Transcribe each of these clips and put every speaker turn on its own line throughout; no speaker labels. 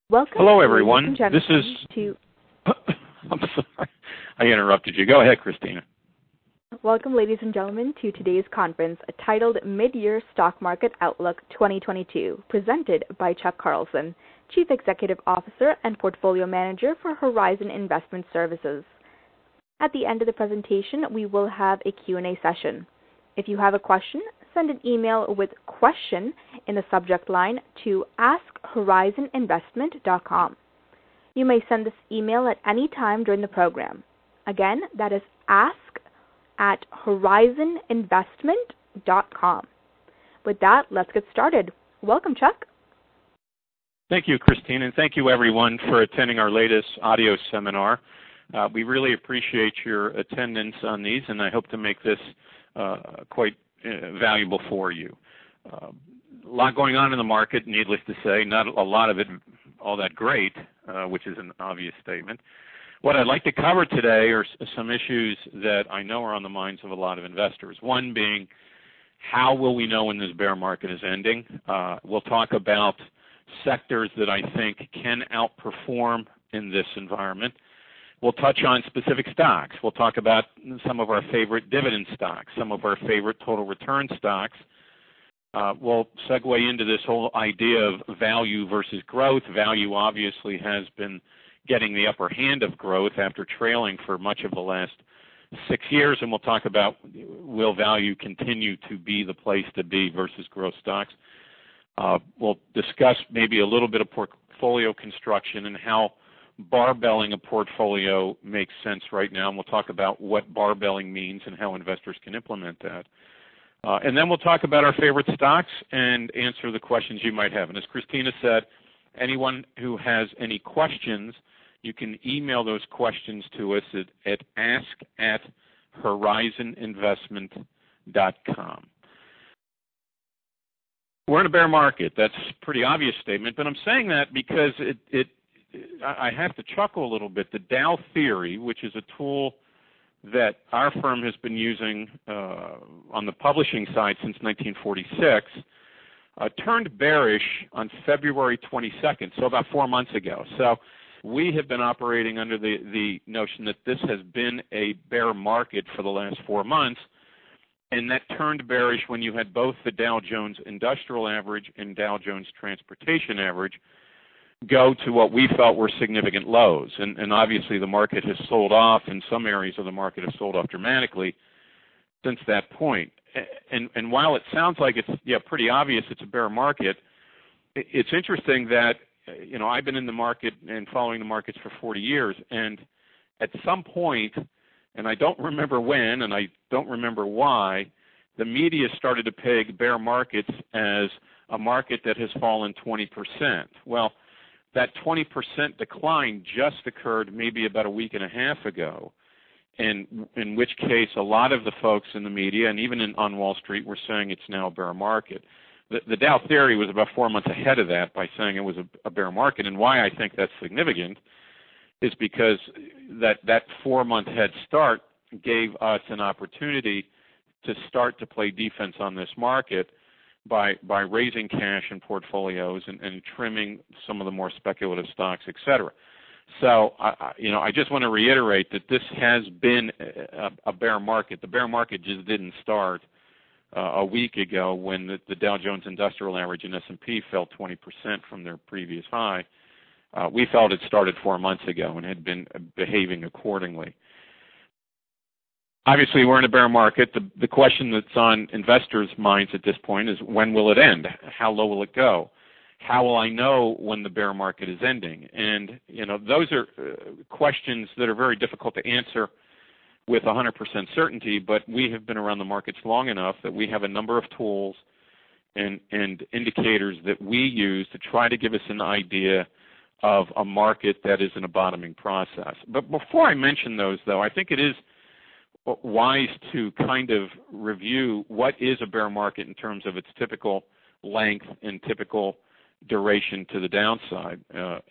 Welcome.
Hello, everyone. This is... I'm sorry. I interrupted you. Go ahead, Christina.
Welcome, ladies and gentlemen, to today's conference titled Mid-Year Stock Market Outlook 2022, presented by Chuck Carlson, Chief Executive Officer and Portfolio Manager for Horizon Investment Services. At the end of the presentation, we will have a Q&A session. If you have a question, send an email with question in the subject line to askhorizoninvestment.com. You may send this email at any time during the program. Again, that is ask@horizoninvestment.com. With that, let's get started. Welcome, Chuck.
Thank you, Christine, and thank you, everyone, for attending our latest audio seminar. We really appreciate your attendance on these, and I hope to make this quite valuable for you. A lot going on in the market, needless to say, not a lot of it all that great, which is an obvious statement. What I'd like to cover today are some issues that I know are on the minds of a lot of investors. One being, how will we know when this bear market is ending? We'll talk about sectors that I think can outperform in this environment. We'll touch on specific stocks. We'll talk about some of our favorite dividend stocks, some of our favorite total return stocks. We'll segue into this whole idea of value versus growth. Value obviously has been getting the upper hand of growth after trailing for much of the last 6 years, and we'll talk about, will value continue to be the place to be versus growth stocks. We'll discuss maybe a little bit of portfolio construction and how barbelling a portfolio makes sense right now, and we'll talk about what barbelling means and how investors can implement that. And then we'll talk about our favorite stocks and answer the questions you might have. And as Christina said, anyone who has any questions, you can email those questions to us at ask@horizoninvestment.com. We're in a bear market. That's a pretty obvious statement, but I'm saying that because I have to chuckle a little bit. The Dow theory, which is a tool that our firm has been using on the publishing side since 1946, turned bearish on February 22nd, so about 4 months ago. So we have been operating under the notion that this has been a bear market for the last 4 months, and that turned bearish when you had both the Dow Jones Industrial Average and Dow Jones Transportation Average go to what we felt were significant lows. And obviously the market has sold off, and some areas of the market have sold off dramatically since that point. And while it sounds like it's pretty obvious it's a bear market, it's interesting that, I've been in the market and following the markets for 40 years, and at some point, and I don't remember when and I don't remember why, the media started to peg bear markets as a market that has fallen 20%. Well, that 20% decline just occurred maybe about a week and a half ago, in which case a lot of the folks in the media and even on Wall Street were saying it's now a bear market. The Dow theory was about 4 months ahead of that by saying it was a bear market, and why I think that's significant is because that 4-month head start gave us an opportunity to start to play defense on this market by raising cash in portfolios and trimming some of the more speculative stocks, et cetera. So, I just want to reiterate that this has been a bear market. The bear market just didn't start a week ago when the Dow Jones Industrial Average and S&P fell 20% from their previous high. We felt it started 4 months ago and had been behaving accordingly. Obviously, we're in a bear market. The question that's on investors' minds at this point is, when will it end? How low will it go? How will I know when the bear market is ending? And, those are questions that are very difficult to answer with 100% certainty, but we have been around the markets long enough that we have a number of tools and indicators that we use to try to give us an idea of a market that is in a bottoming process. But before I mention those, though, I think it is wise to kind of review what is a bear market in terms of its typical length and typical duration to the downside.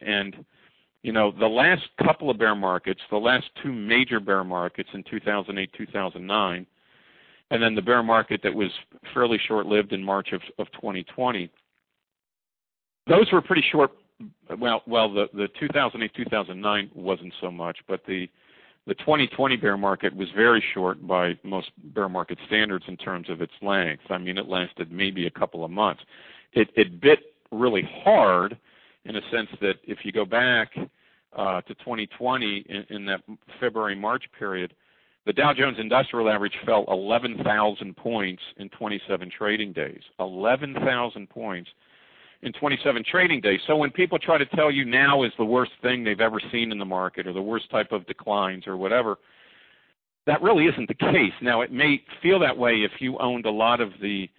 The last couple of bear markets, the last two major bear markets in 2008, 2009, and then the bear market that was fairly short-lived in March of 2020, those were pretty short the 2008, 2009 wasn't so much, but the 2020 bear market was very short by most bear market standards in terms of its length. I mean, it lasted maybe a couple of months. It bit really hard in a sense that if you go back to 2020 in that February-March period, the Dow Jones Industrial Average fell 11,000 points in 27 trading days. 11,000 points in 27 trading days. So when people try to tell you now is the worst thing they've ever seen in the market or the worst type of declines or whatever, that really isn't the case. Now, it may feel that way if you owned a lot of the,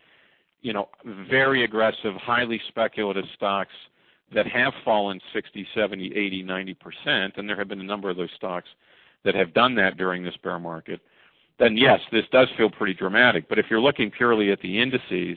very aggressive, highly speculative stocks that have fallen 60, 70, 80, 90%, and there have been a number of those stocks that have done that during this bear market, then yes, this does feel pretty dramatic. But if you're looking purely at the indices,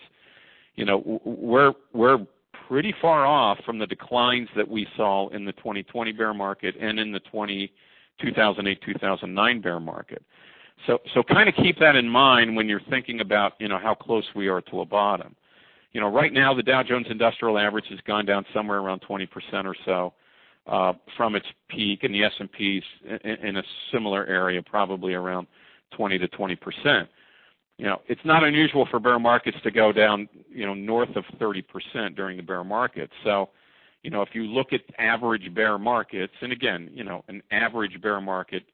we're pretty far off from the declines that we saw in the 2020 bear market and in the 2008, 2009 bear market. So kind of keep that in mind when you're thinking about, how close we are to a bottom. Right now the Dow Jones Industrial Average has gone down somewhere around 20% or so from its peak, and the S&P's in a similar area, probably around 20 to 20%. It's not unusual for bear markets to go down, north of 30% during the bear market. So, if you look at average bear markets, and again, an average bear market,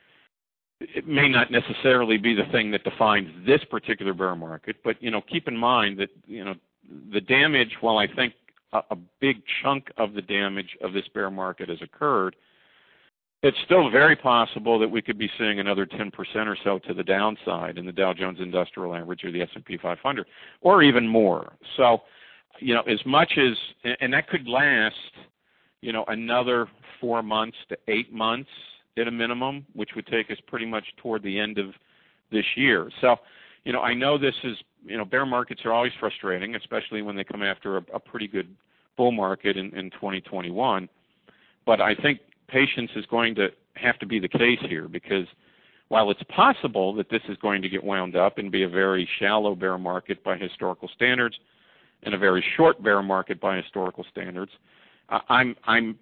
it may not necessarily be the thing that defines this particular bear market, but, keep in mind that, the damage, while I think a big chunk of the damage of this bear market has occurred, it's still very possible that we could be seeing another 10% or so to the downside in the Dow Jones Industrial Average or the S&P 500, or even more. So, as much as, and that could last, another 4 months to 8 months at a minimum, which would take us pretty much toward the end of this year. So, I know this is, bear markets are always frustrating, especially when they come after a pretty good bull market in 2021. But I think patience is going to have to be the case here, because while it's possible that this is going to get wound up and be a very shallow bear market by historical standards and a very short bear market by historical standards, I'm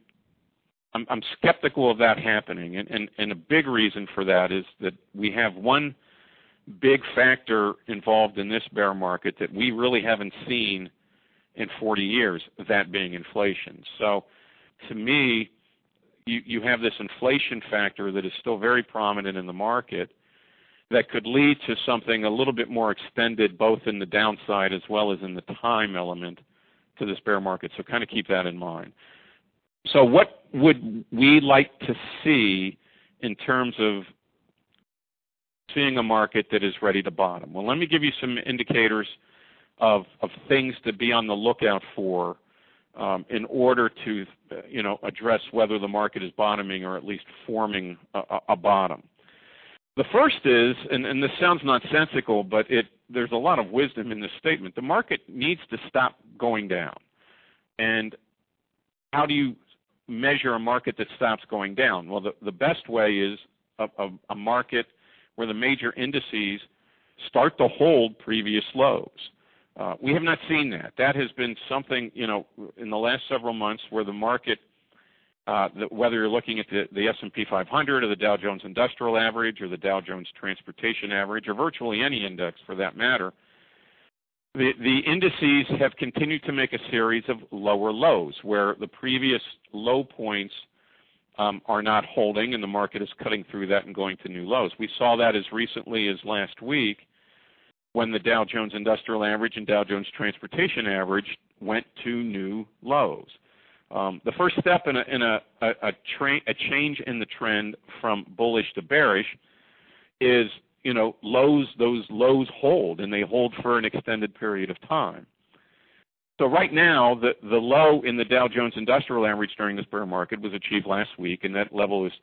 skeptical of that happening. And a big reason for that is that we have one big factor involved in this bear market that we really haven't seen in 40 years, that being inflation. So to me, you have this inflation factor that is still very prominent in the market that could lead to something a little bit more extended, both in the downside as well as in the time element to this bear market. So kind of keep that in mind. So what would we like to see in terms of seeing a market that is ready to bottom? Well, let me give you some indicators of things to be on the lookout for in order to, address whether the market is bottoming or at least forming a bottom. The first is, and this sounds nonsensical, but there's a lot of wisdom in this statement. The market needs to stop going down. And how do you measure a market that stops going down? Well, the best way is a market where the major indices start to hold previous lows. We have not seen that. That has been something, in the last several months where the market, whether you're looking at the S&P 500 or the Dow Jones Industrial Average or the Dow Jones Transportation Average or virtually any index for that matter, the indices have continued to make a series of lower lows where the previous low points are not holding, and the market is cutting through that and going to new lows. We saw that as recently as last week when the Dow Jones Industrial Average and Dow Jones Transportation Average went to new lows. The first step in a change in the trend from bullish to bearish is, those lows hold, and they hold for an extended period of time. So right now, the low in the Dow Jones Industrial Average during this bear market was achieved last week, and that level is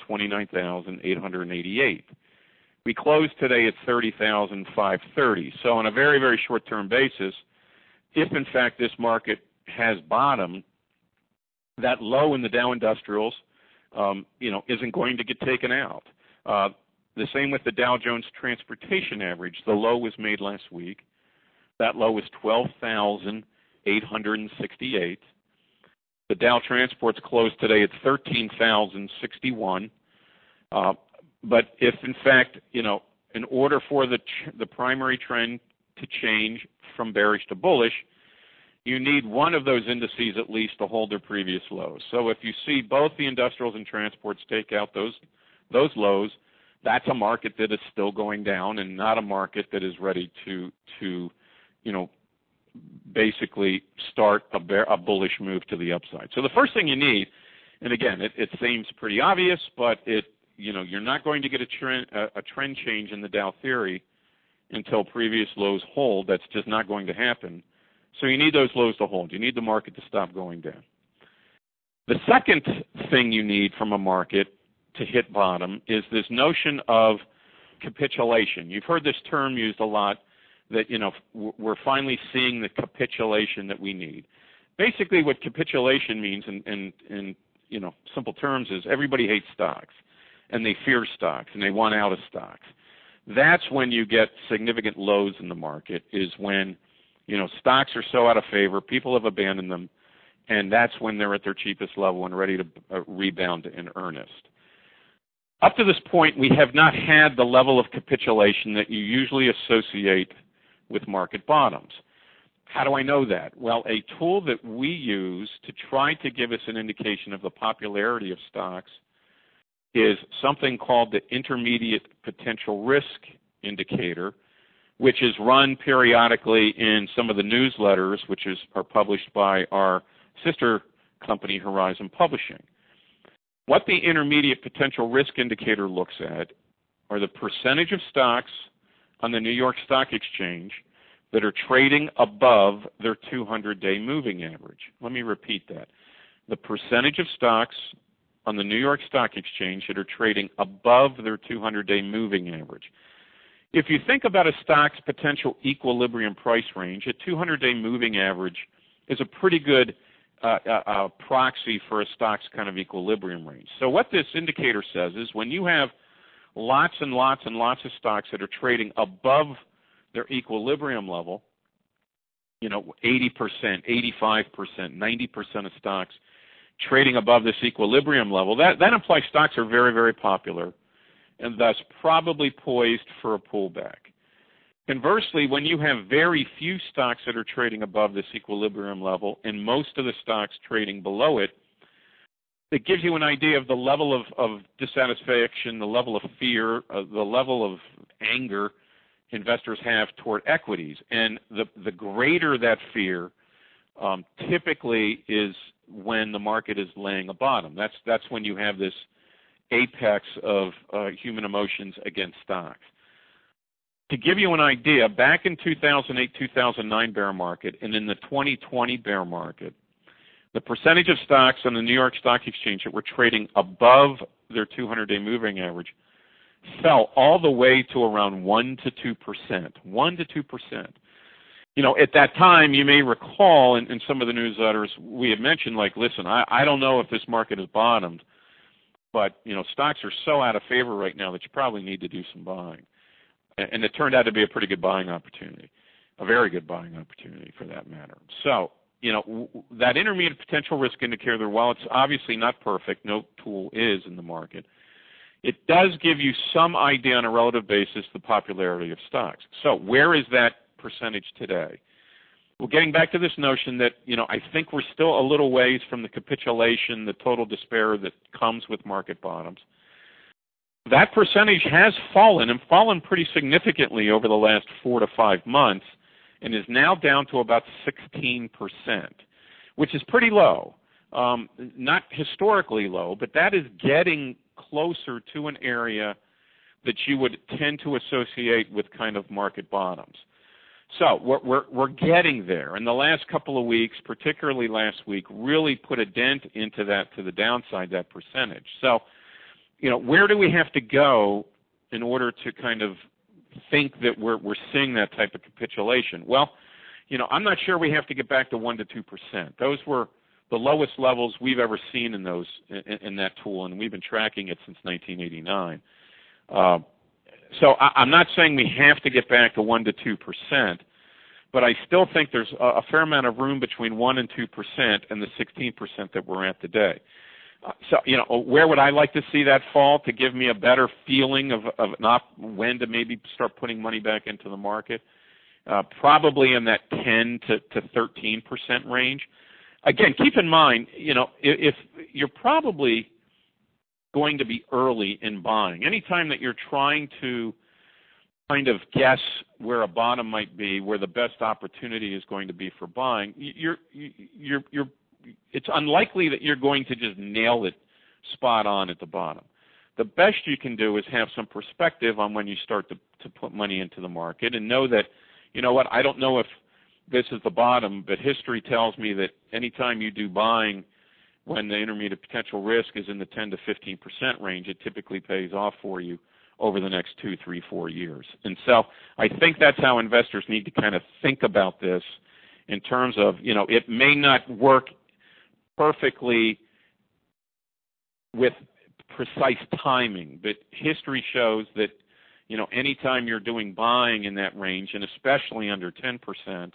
29,888. We closed today at 30,530. So on a very, very short-term basis, if in fact this market has bottomed, that low in the Dow Industrials, isn't going to get taken out. The same with the Dow Jones Transportation Average. The low was made last week. That low was 12,868. The Dow Transports closed today at 13,061. But if, in fact, in order for the primary trend to change from bearish to bullish, you need one of those indices at least to hold their previous lows. So if you see both the industrials and transports take out those lows, that's a market that is still going down and not a market that is ready to basically start a bullish move to the upside. So the first thing you need, and again, it seems pretty obvious, but you're not going to get a trend change in the Dow theory until previous lows hold. That's just not going to happen. So you need those lows to hold. You need the market to stop going down. The second thing you need from a market to hit bottom is this notion of capitulation. You've heard this term used a lot, that we're finally seeing the capitulation that we need. Basically, what capitulation means in simple terms is everybody hates stocks, and they fear stocks, and they want out of stocks. That's when you get significant lows in the market, is when stocks are so out of favor, people have abandoned them, and that's when they're at their cheapest level and ready to rebound in earnest. Up to this point, we have not had the level of capitulation that you usually associate with market bottoms. How do I know that? Well, a tool that we use to try to give us an indication of the popularity of stocks is something called the Intermediate Potential Risk Indicator, which is run periodically in some of the newsletters, which are published by our sister company, Horizon Publishing. What the Intermediate Potential Risk Indicator looks at are the percentage of stocks on the New York Stock Exchange that are trading above their 200-day moving average. Let me repeat that. The percentage of stocks on the New York Stock Exchange that are trading above their 200-day moving average. If you think about a stock's potential equilibrium price range, a 200-day moving average is a pretty good proxy for a stock's kind of equilibrium range. So what this indicator says is when you have lots and lots and lots of stocks that are trading above their equilibrium level, 80%, 85%, 90% of stocks trading above this equilibrium level, that implies stocks are very, very popular and thus probably poised for a pullback. Conversely, when you have very few stocks that are trading above this equilibrium level and most of the stocks trading below it, it gives you an idea of the level of dissatisfaction, the level of fear, the level of anger investors have toward equities. And the greater that fear typically is when the market is laying a bottom. That's when you have this apex of human emotions against stocks. To give you an idea, back in 2008-2009 bear market and in the 2020 bear market, the percentage of stocks on the New York Stock Exchange that were trading above their 200-day moving average fell all the way to around 1 to 2%. 1 to 2%. At that time, you may recall in some of the newsletters we had mentioned, listen, I don't know if this market has bottomed, but, stocks are so out of favor right now that you probably need to do some buying. And it turned out to be a pretty good buying opportunity, a very good buying opportunity for that matter. So, that Intermediate Potential Risk Indicator, while it's obviously not perfect, no tool is in the market, it does give you some idea on a relative basis the popularity of stocks. So where is that percentage today? Well, getting back to this notion that, I think we're still a little ways from the capitulation, the total despair that comes with market bottoms. That percentage has fallen and fallen pretty significantly over the last 4 to 5 months and is now down to about 16%, which is pretty low. Not historically low, but that is getting closer to an area that you would tend to associate with kind of market bottoms. So we're getting there. And the last couple of weeks, particularly last week, really put a dent into that to the downside, that percentage. So, where do we have to go in order to kind of think that we're seeing that type of capitulation? Well, I'm not sure we have to get back to 1 to 2%. Those were the lowest levels we've ever seen in that tool, and we've been tracking it since 1989. So I'm not saying we have to get back to 1 to 2%, but I still think there's a fair amount of room between 1 and 2% and the 16% that we're at today. So, where would I like to see that fall to give me a better feeling of when to maybe start putting money back into the market? Probably in that 10 to 13% range. Again, keep in mind, if you're probably going to be early in buying. Anytime that you're trying to kind of guess where a bottom might be, where the best opportunity is going to be for buying, it's unlikely that you're going to just nail it spot on at the bottom. The best you can do is have some perspective on when you start to put money into the market and know that, I don't know if this is the bottom, but history tells me that anytime you do buying when the intermediate potential risk is in the 10 to 15% range, it typically pays off for you over the next 2, 3, 4 years. And so I think that's how investors need to kind of think about this in terms of, it may not work perfectly with precise timing, but history shows that, anytime you're doing buying in that range, and especially under 10%,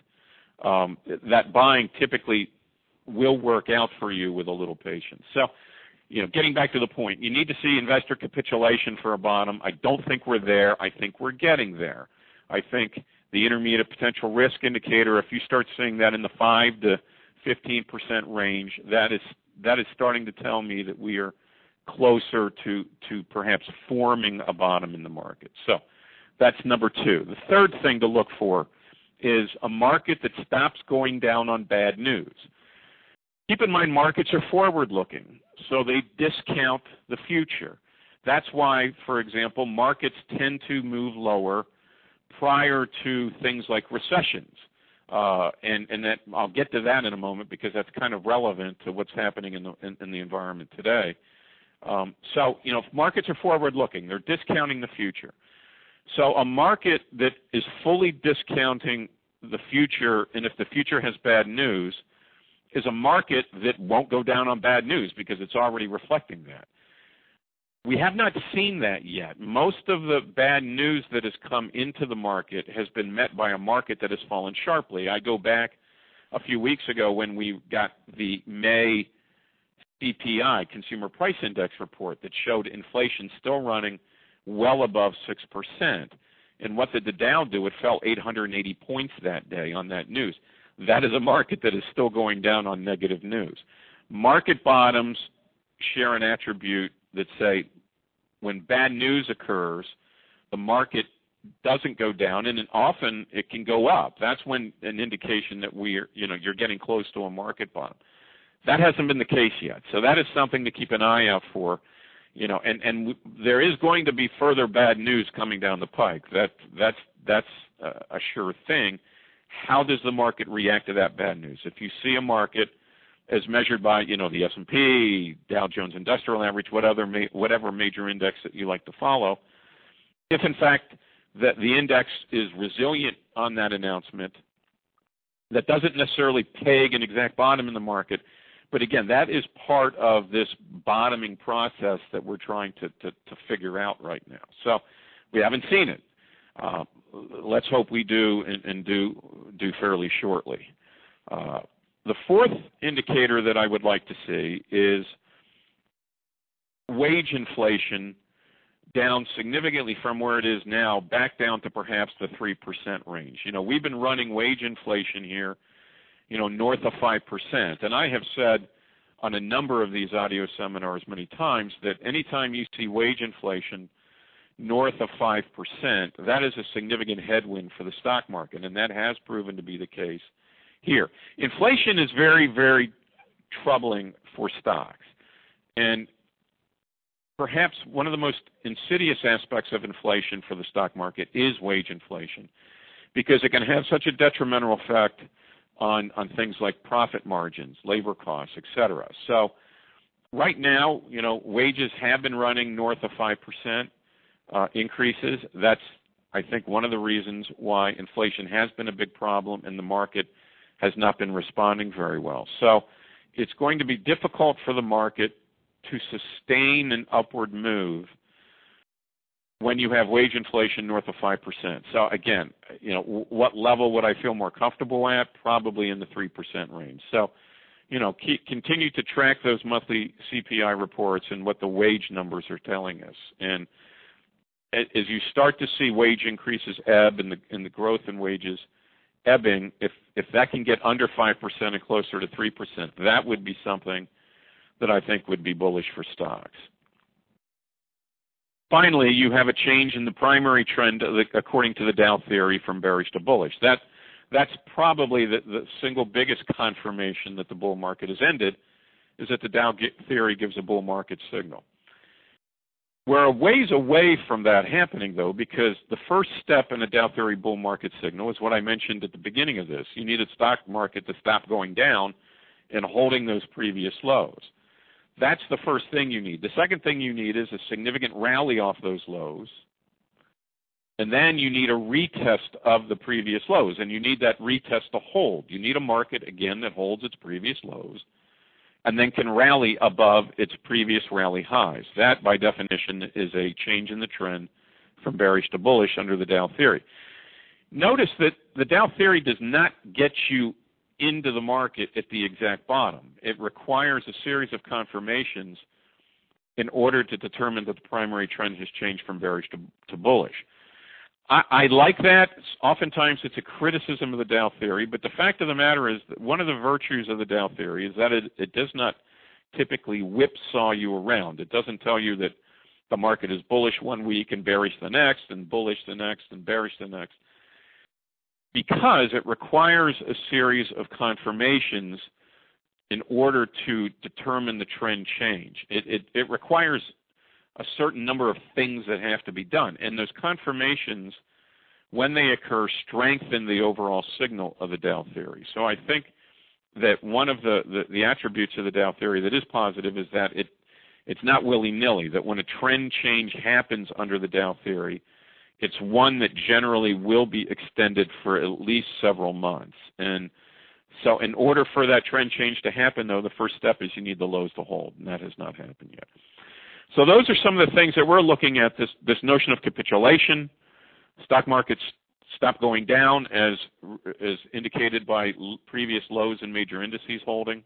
that buying typically will work out for you with a little patience. So, getting back to the point, you need to see investor capitulation for a bottom. I don't think we're there. I think we're getting there. I think the intermediate potential risk indicator, if you start seeing that in the 5 to 15% range, that is starting to tell me that we are closer to perhaps forming a bottom in the market. So that's number 2. The third thing to look for is a market that stops going down on bad news. Keep in mind, markets are forward-looking, so they discount the future. That's why, for example, markets tend to move lower prior to things like recessions. And that I'll get to that in a moment because that's kind of relevant to what's happening in the environment today. So, if markets are forward-looking, they're discounting the future. So a market that is fully discounting the future, and if the future has bad news, is a market that won't go down on bad news because it's already reflecting that. We have not seen that yet. Most of the bad news that has come into the market has been met by a market that has fallen sharply. I go back a few weeks ago when we got the May CPI, Consumer Price Index report, that showed inflation still running well above 6%. And what did the Dow do? It fell 880 points that day on that news. That is a market that is still going down on negative news. Market bottoms share an attribute that say when bad news occurs, the market doesn't go down, and often it can go up. That's when an indication that you're getting close to a market bottom. That hasn't been the case yet, so that is something to keep an eye out for. And there is going to be further bad news coming down the pike. That's a sure thing. How does the market react to that bad news? If you see a market as measured by, the S&P, Dow Jones Industrial Average, whatever major index that you like to follow, if in fact that the index is resilient on that announcement, that doesn't necessarily peg an exact bottom in the market, but again, that is part of this bottoming process that we're trying to figure out right now. So we haven't seen it. Let's hope we do and do fairly shortly. The fourth indicator that I would like to see is wage inflation down significantly from where it is now, back down to perhaps the 3% range. We've been running wage inflation here, north of 5%. And I have said on a number of these audio seminars many times that anytime you see wage inflation north of 5%, that is a significant headwind for the stock market, and that has proven to be the case here. Inflation is very, very troubling for stocks. And perhaps one of the most insidious aspects of inflation for the stock market is wage inflation, because it can have such a detrimental effect on things like profit margins, labor costs, et cetera. So right now, wages have been running north of 5% increases. That's, I think, one of the reasons why inflation has been a big problem and the market has not been responding very well. So it's going to be difficult for the market to sustain an upward move when you have wage inflation north of 5%. So again, what level would I feel more comfortable at? Probably in the 3% range. So, continue to track those monthly CPI reports and what the wage numbers are telling us. And as you start to see wage increases ebb and the growth in wages ebbing, if that can get under 5% and closer to 3%, that would be something that I think would be bullish for stocks. Finally, you have a change in the primary trend according to the Dow theory from bearish to bullish. That's probably the single biggest confirmation that the bull market has ended, is that the Dow theory gives a bull market signal. We're a ways away from that happening, though, because the first step in a Dow theory bull market signal is what I mentioned at the beginning of this. You need a stock market to stop going down and holding those previous lows. That's the first thing you need. The second thing you need is a significant rally off those lows. And then you need a retest of the previous lows, and you need that retest to hold. You need a market, again, that holds its previous lows and then can rally above its previous rally highs. That, by definition, is a change in the trend from bearish to bullish under the Dow theory. Notice that the Dow theory does not get you into the market at the exact bottom. It requires a series of confirmations in order to determine that the primary trend has changed from bearish to bullish. I like that. Oftentimes it's a criticism of the Dow theory, but the fact of the matter is that one of the virtues of the Dow theory is that it does not typically whipsaw you around. It doesn't tell you that the market is bullish one week and bearish the next, and bullish the next and bearish the next, because it requires a series of confirmations in order to determine the trend change. It requires a certain number of things that have to be done. And those confirmations, when they occur, strengthen the overall signal of the Dow theory. So I think that one of the attributes of the Dow theory that is positive is that it's not willy-nilly, that when a trend change happens under the Dow theory, it's one that generally will be extended for at least several months. And so in order for that trend change to happen, though, the first step is you need the lows to hold, and that has not happened yet. So those are some of the things that we're looking at, this notion of capitulation. Stock markets stop going down as indicated by previous lows in major indices holding.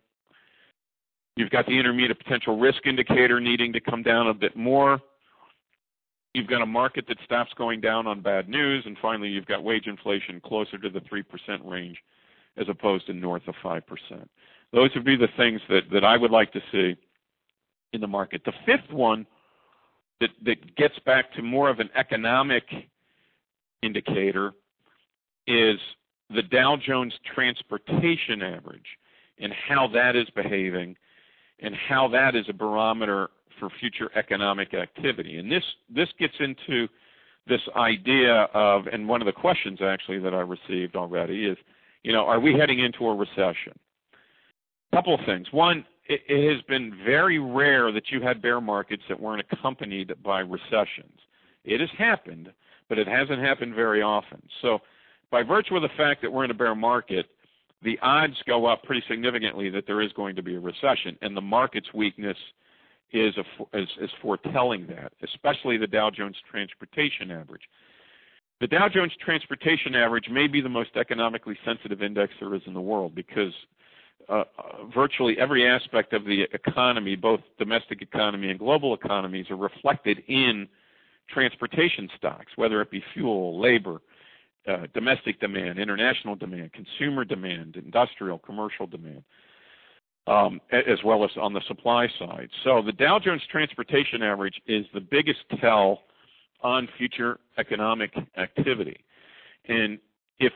You've got the intermediate potential risk indicator needing to come down a bit more. You've got a market that stops going down on bad news. And finally, you've got wage inflation closer to the 3% range as opposed to north of 5%. Those would be the things that I would like to see in the market. The fifth one that gets back to more of an economic indicator is the Dow Jones Transportation Average and how that is behaving and how that is a barometer for future economic activity. And this gets into this idea of, and one of the questions actually that I received already is, are we heading into a recession? A couple of things. One, it has been very rare that you had bear markets that weren't accompanied by recessions. It has happened, but it hasn't happened very often. So by virtue of the fact that we're in a bear market, the odds go up pretty significantly that there is going to be a recession, and the market's weakness is foretelling that, especially the Dow Jones Transportation Average. The Dow Jones Transportation Average may be the most economically sensitive index there is in the world because virtually every aspect of the economy, both domestic economy and global economies, are reflected in transportation stocks, whether it be fuel, labor, domestic demand, international demand, consumer demand, industrial, commercial demand, as well as on the supply side. So the Dow Jones Transportation Average is the biggest tell on future economic activity. And if,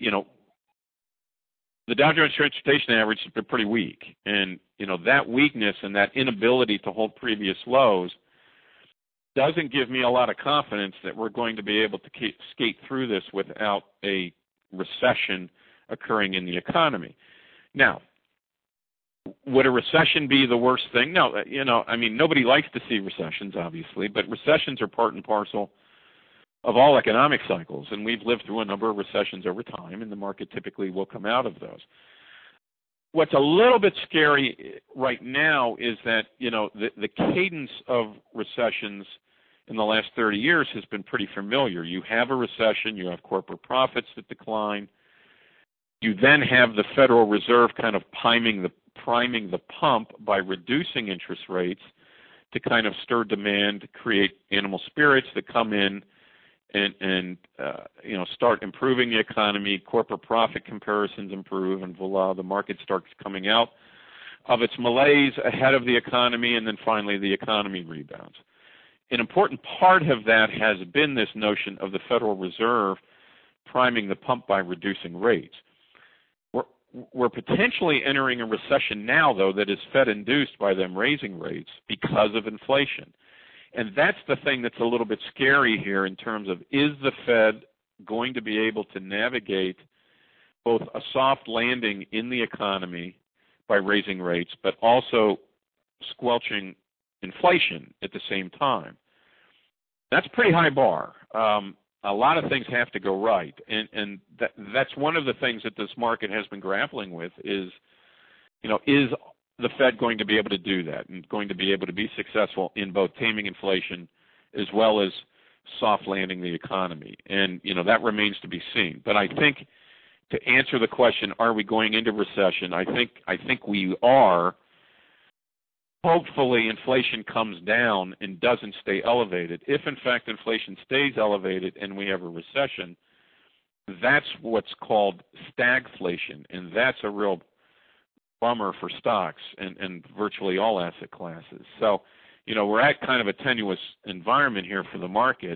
the Dow Jones Transportation Average has been pretty weak. And, that weakness and that inability to hold previous lows doesn't give me a lot of confidence that we're going to be able to skate through this without a recession occurring in the economy. Now, would a recession be the worst thing? No, nobody likes to see recessions, obviously, but recessions are part and parcel of all economic cycles, and we've lived through a number of recessions over time, and the market typically will come out of those. What's a little bit scary right now is that, the cadence of recessions in the last 30 years has been pretty familiar. You have a recession, you have corporate profits that decline, you then have the Federal Reserve kind of priming the pump by reducing interest rates to kind of stir demand, create animal spirits that come in and start improving the economy. Corporate profit comparisons improve, and voila, the market starts coming out of its malaise ahead of the economy, and then finally the economy rebounds. An important part of that has been this notion of the Federal Reserve priming the pump by reducing rates. We're potentially entering a recession now, though, that is Fed-induced by them raising rates because of inflation. And that's the thing that's a little bit scary here in terms of, is the Fed going to be able to navigate both a soft landing in the economy by raising rates, but also squelching inflation at the same time? That's a pretty high bar. A lot of things have to go right, and that's one of the things that this market has been grappling with is the Fed going to be able to do that and going to be able to be successful in both taming inflation as well as soft landing the economy? And, that remains to be seen. But I think to answer the question, are we going into recession, I think we are. Hopefully inflation comes down and doesn't stay elevated. If, in fact, inflation stays elevated and we have a recession, that's what's called stagflation, and that's a real bummer for stocks and virtually all asset classes. So, we're at kind of a tenuous environment here for the market,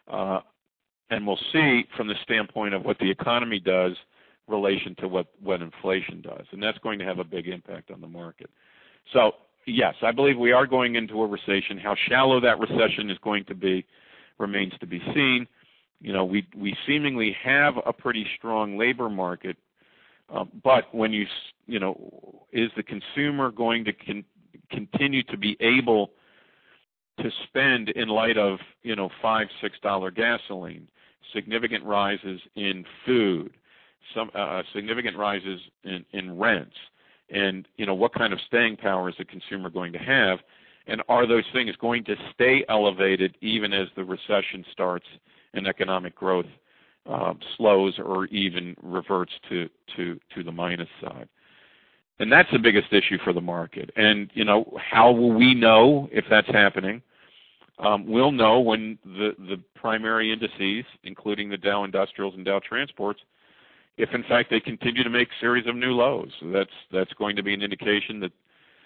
and we'll see from the standpoint of what the economy does in relation to what inflation does, and that's going to have a big impact on the market. So, yes, I believe we are going into a recession. How shallow that recession is going to be remains to be seen. We seemingly have a pretty strong labor market, but when is the consumer going to continue to be able to spend in light of $5, $6 gasoline, significant rises in food, some significant rises in rents? And, what kind of staying power is the consumer going to have? And are those things going to stay elevated even as the recession starts and economic growth slows or even reverts to the minus side? And that's the biggest issue for the market. And, how will we know if that's happening? We'll know when the primary indices, including the Dow Industrials and Dow Transports, if in fact they continue to make series of new lows. That's going to be an indication that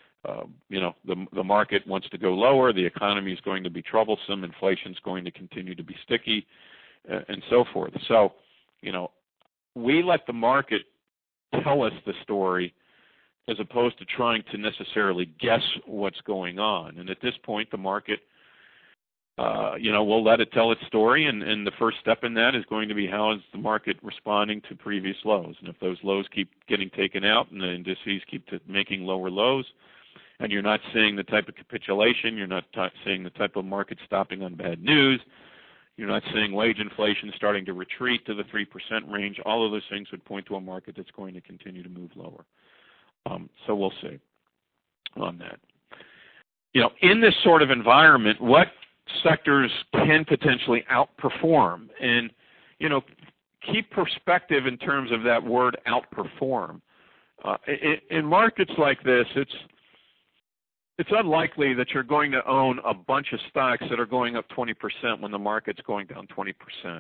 the market wants to go lower, the economy is going to be troublesome, inflation is going to continue to be sticky, and so forth. So, we let the market tell us the story as opposed to trying to necessarily guess what's going on. And at this point, the market, we'll let it tell its story, and the first step in that is going to be how is the market responding to previous lows. And if those lows keep getting taken out and the indices keep making lower lows, and you're not seeing the type of capitulation, you're not seeing the type of market stopping on bad news, you're not seeing wage inflation starting to retreat to the 3% range, all of those things would point to a market that's going to continue to move lower. So we'll see on that. In this sort of environment, what sectors can potentially outperform? And, keep perspective in terms of that word outperform. In markets like this, it's unlikely that you're going to own a bunch of stocks that are going up 20% when the market's going down 20%.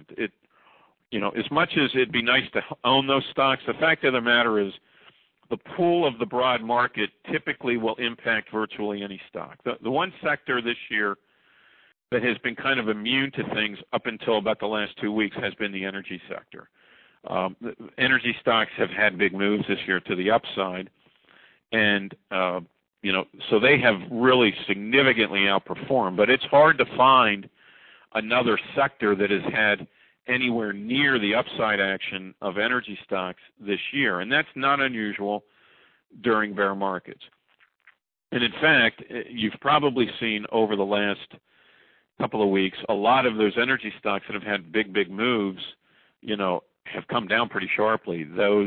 As much as it'd be nice to own those stocks, the fact of the matter is the pool of the broad market typically will impact virtually any stock. The one sector this year that has been kind of immune to things up until about the last 2 weeks has been the energy sector. Energy stocks have had big moves this year to the upside, and so they have really significantly outperformed. But it's hard to find another sector that has had anywhere near the upside action of energy stocks this year, and that's not unusual during bear markets. And in fact, you've probably seen over the last couple of weeks, a lot of those energy stocks that have had big moves, have come down pretty sharply. Those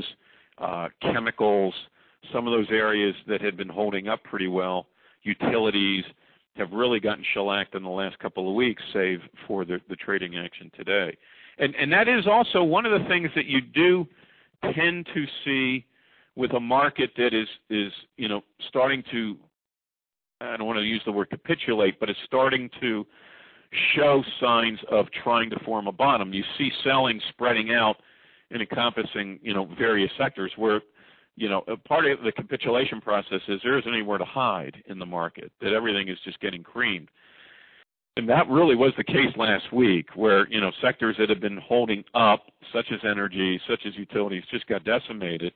chemicals, some of those areas that had been holding up pretty well, utilities, have really gotten shellacked in the last couple of weeks, save for the trading action today. And that is also one of the things that you do tend to see with a market that is starting to, I don't want to use the word capitulate, but it's starting to show signs of trying to form a bottom. You see selling spreading out and encompassing, various sectors where, a part of the capitulation process is there isn't anywhere to hide in the market, that everything is just getting creamed. And that really was the case last week where, sectors that have been holding up, such as energy, such as utilities, just got decimated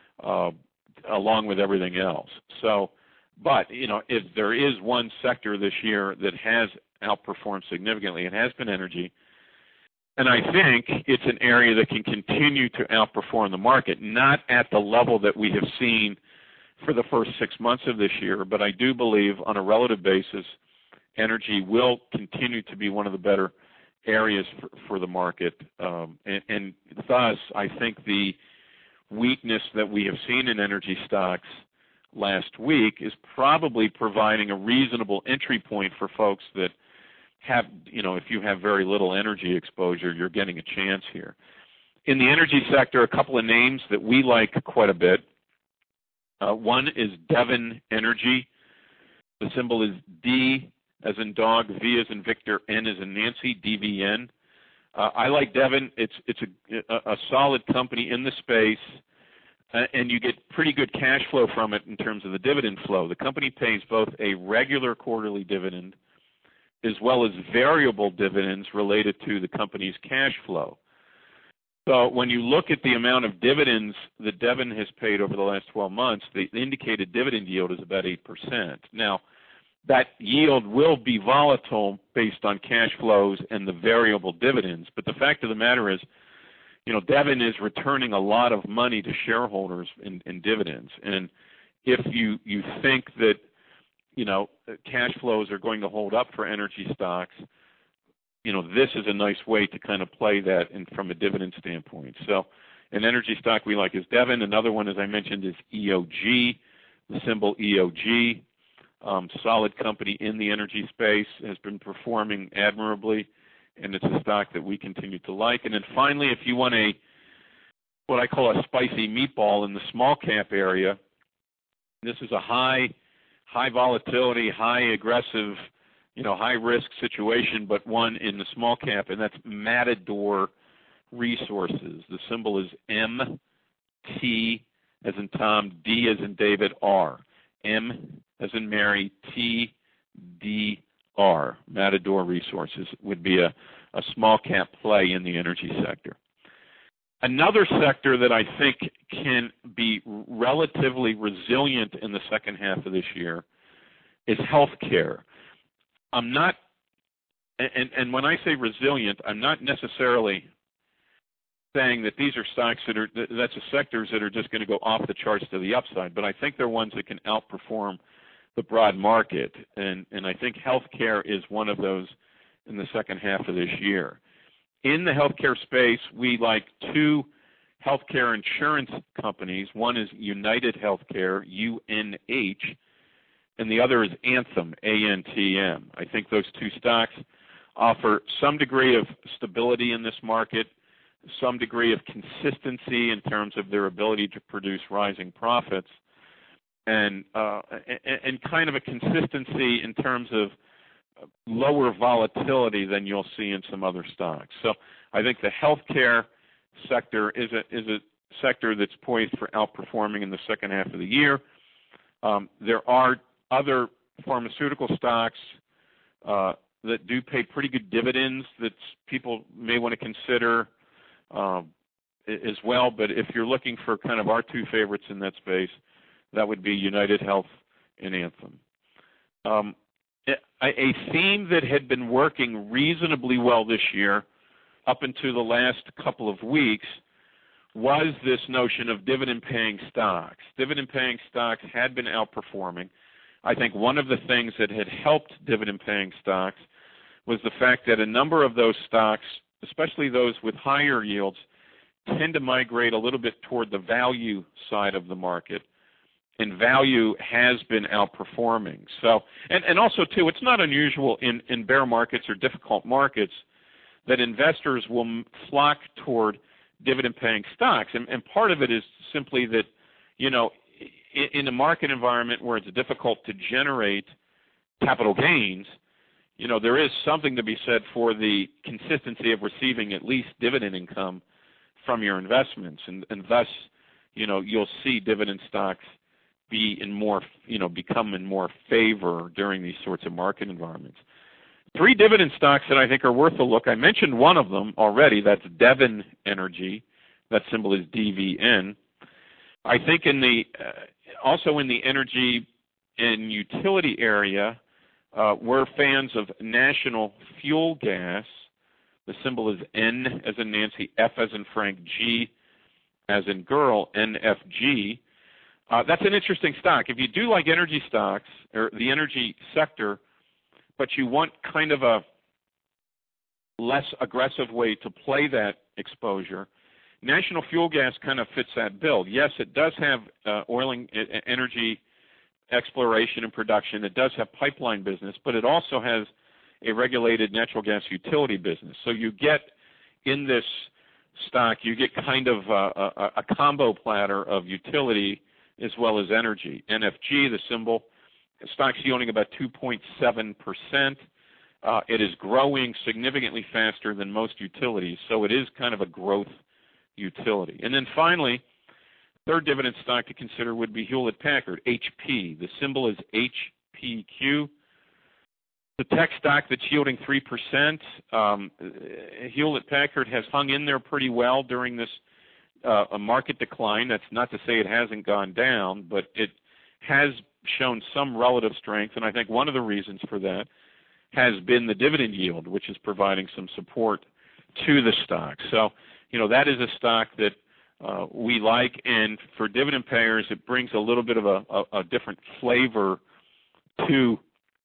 along with everything else. So, but, if there is one sector this year that has outperformed significantly, it has been energy. And I think it's an area that can continue to outperform the market, not at the level that we have seen for the first 6 months of this year, but I do believe on a relative basis, energy will continue to be one of the better areas for the market. And thus, I think the weakness that we have seen in energy stocks last week is probably providing a reasonable entry point for folks that have, if you have very little energy exposure, you're getting a chance here. In the energy sector, a couple of names that we like quite a bit. One is Devon Energy. The symbol is D as in dog, V as in Victor, N as in Nancy, DVN. I like Devon. It's a solid company in the space, and you get pretty good cash flow from it in terms of the dividend flow. The company pays both a regular quarterly dividend as well as variable dividends related to the company's cash flow. So when you look at the amount of dividends that Devon has paid over the last 12 months, the indicated dividend yield is about 8%. Now, that yield will be volatile based on cash flows and the variable dividends, but the fact of the matter is, Devon is returning a lot of money to shareholders in dividends. And if you think that, cash flows are going to hold up for energy stocks, this is a nice way to kind of play that from a dividend standpoint. So an energy stock we like is Devon. Another one, as I mentioned, is EOG, the symbol EOG. Solid company in the energy space, has been performing admirably, and it's a stock that we continue to like. And then finally, if you want what I call a spicy meatball in the small cap area, this is a high volatility, high aggressive, high risk situation, but one in the small cap, and that's Matador Resources. The symbol is MT as in Tom, D as in David, R. M as in Mary, T, D, R. Matador Resources would be a small cap play in the energy sector. Another sector that I think can be relatively resilient in the second half of this year is healthcare. I'm not, and when I say resilient, I'm not necessarily saying that these are stocks that's the sectors that are just going to go off the charts to the upside, but I think they're ones that can outperform the broad market, and I think healthcare is one of those in the second half of this year. In the healthcare space, we like two healthcare insurance companies. One is United Healthcare, UNH, and the other is Anthem, ANTM. I think those two stocks offer some degree of stability in this market, some degree of consistency in terms of their ability to produce rising profits, and kind of a consistency in terms of lower volatility than you'll see in some other stocks. So I think the healthcare sector is a sector that's poised for outperforming in the second half of the year. There are other pharmaceutical stocks that do pay pretty good dividends that people may want to consider as well. But if you're looking for kind of our two favorites in that space, that would be United Health and Anthem. A theme that had been working reasonably well this year up until the last couple of weeks was this notion of dividend-paying stocks. Dividend-paying stocks had been outperforming. I think one of the things that had helped dividend-paying stocks was the fact that a number of those stocks, especially those with higher yields, tend to migrate a little bit toward the value side of the market. and value has been outperforming. So, and also too, it's not unusual in bear markets or difficult markets that investors will flock toward dividend-paying stocks, and part of it is simply that, you know, in a market environment where it's difficult to generate capital gains, you know, there is something to be said for the consistency of receiving at least dividend income from your investments, and thus, you know, you'll see dividend stocks be in more, you know, become in more favor during these sorts of market environments. 3 dividend stocks that I think are worth a look. I mentioned one of them already. That's Devon Energy. That symbol is DVN. I think in the also in the energy and utility area, we're fans of National Fuel Gas. The symbol is N as in Nancy, F as in Frank, G as in girl, NFG. That's an interesting stock. If you do like energy stocks or the energy sector, but you want kind of a less aggressive way to play that exposure, National Fuel Gas kind of fits that bill. Yes, it does have oil and energy exploration and production. It does have pipeline business, but it also has a regulated natural gas utility business. So you get in this stock, you get kind of a combo platter of utility as well as energy. NFG, the symbol, stock's yielding about 2.7%. It is growing significantly faster than most utilities, so it is kind of a growth utility. And then finally, third dividend stock to consider would be Hewlett-Packard, HP. The symbol is HPQ. The tech stock that's yielding 3%. Hewlett-Packard has hung in there pretty well during this a market decline. That's not to say it hasn't gone down, but it has shown some relative strength, and I think one of the reasons for that has been the dividend yield, which is providing some support to the stock. So, you know, that is a stock that we like, and for dividend payers, it brings a little bit of a different flavor to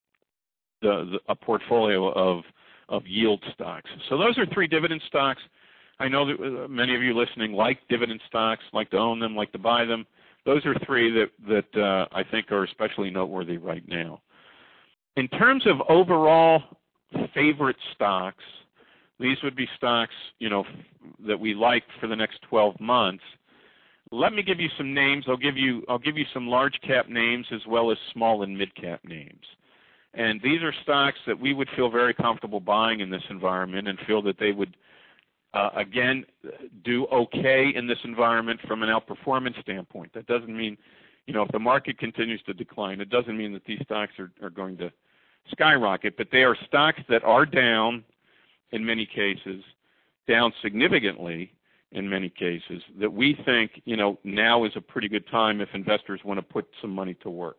a portfolio of yield stocks. So those are 3 dividend stocks. I know that many of you listening like dividend stocks, like to own them, like to buy them. Those are 3 that I think are especially noteworthy right now. In terms of overall favorite stocks, these would be stocks, you know, that we like for the next 12 months. Let me give you some names. I'll give you some large cap names as well as small and mid cap names. And these are stocks that we would feel very comfortable buying in this environment and feel that they would, again, do okay in this environment from an outperformance standpoint. That doesn't mean, you know, if the market continues to decline, it doesn't mean that these stocks are going to skyrocket, but they are stocks that are down in many cases, down significantly in many cases, that we think, you know, now is a pretty good time if investors want to put some money to work.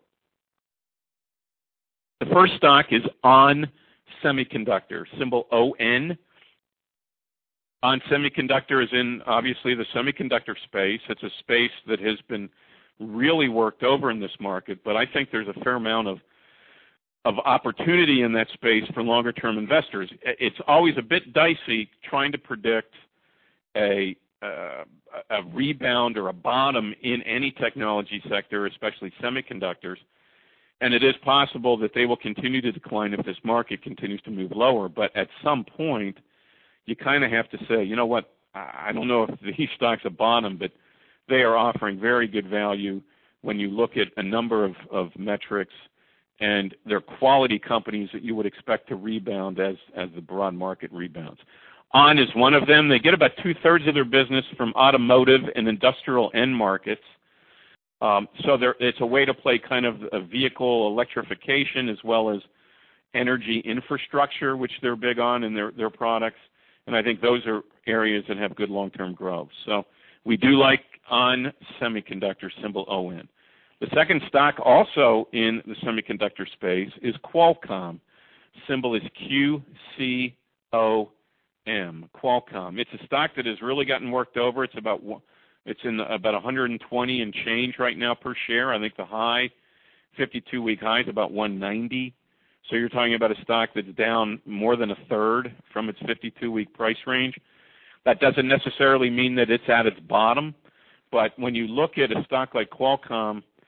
The first stock is ON Semiconductor, symbol ON. ON Semiconductor is in, obviously, the semiconductor space. It's a space that has been really worked over in this market, but I think there's a fair amount of opportunity in that space for longer-term investors. It's always a bit dicey trying to predict a rebound or a bottom in any technology sector, especially semiconductors, and it is possible that they will continue to decline if this market continues to move lower. But at some point, you kind of have to say, you know what, I don't know if these stocks are bottom, but they are offering very good value when you look at a number of metrics, and they're quality companies that you would expect to rebound as the broad market rebounds. ON is one of them. They get about 2/3 of their business from automotive and industrial end markets. So it's a way to play kind of a vehicle electrification as well as energy infrastructure, which they're big on in their products. And I think those are areas that have good long-term growth. So we do like ON Semiconductor, symbol ON. The second stock also in the semiconductor space is Qualcomm. Symbol is QCOM, Qualcomm. It's a stock that has really gotten worked over. It's in about 120 and change right now per share. I think the high, 52-week high, is about 190. So you're talking about a stock that's down more than 1/3 from its 52-week price range. That doesn't necessarily mean that it's at its bottom, but when you look at a stock like Qualcomm,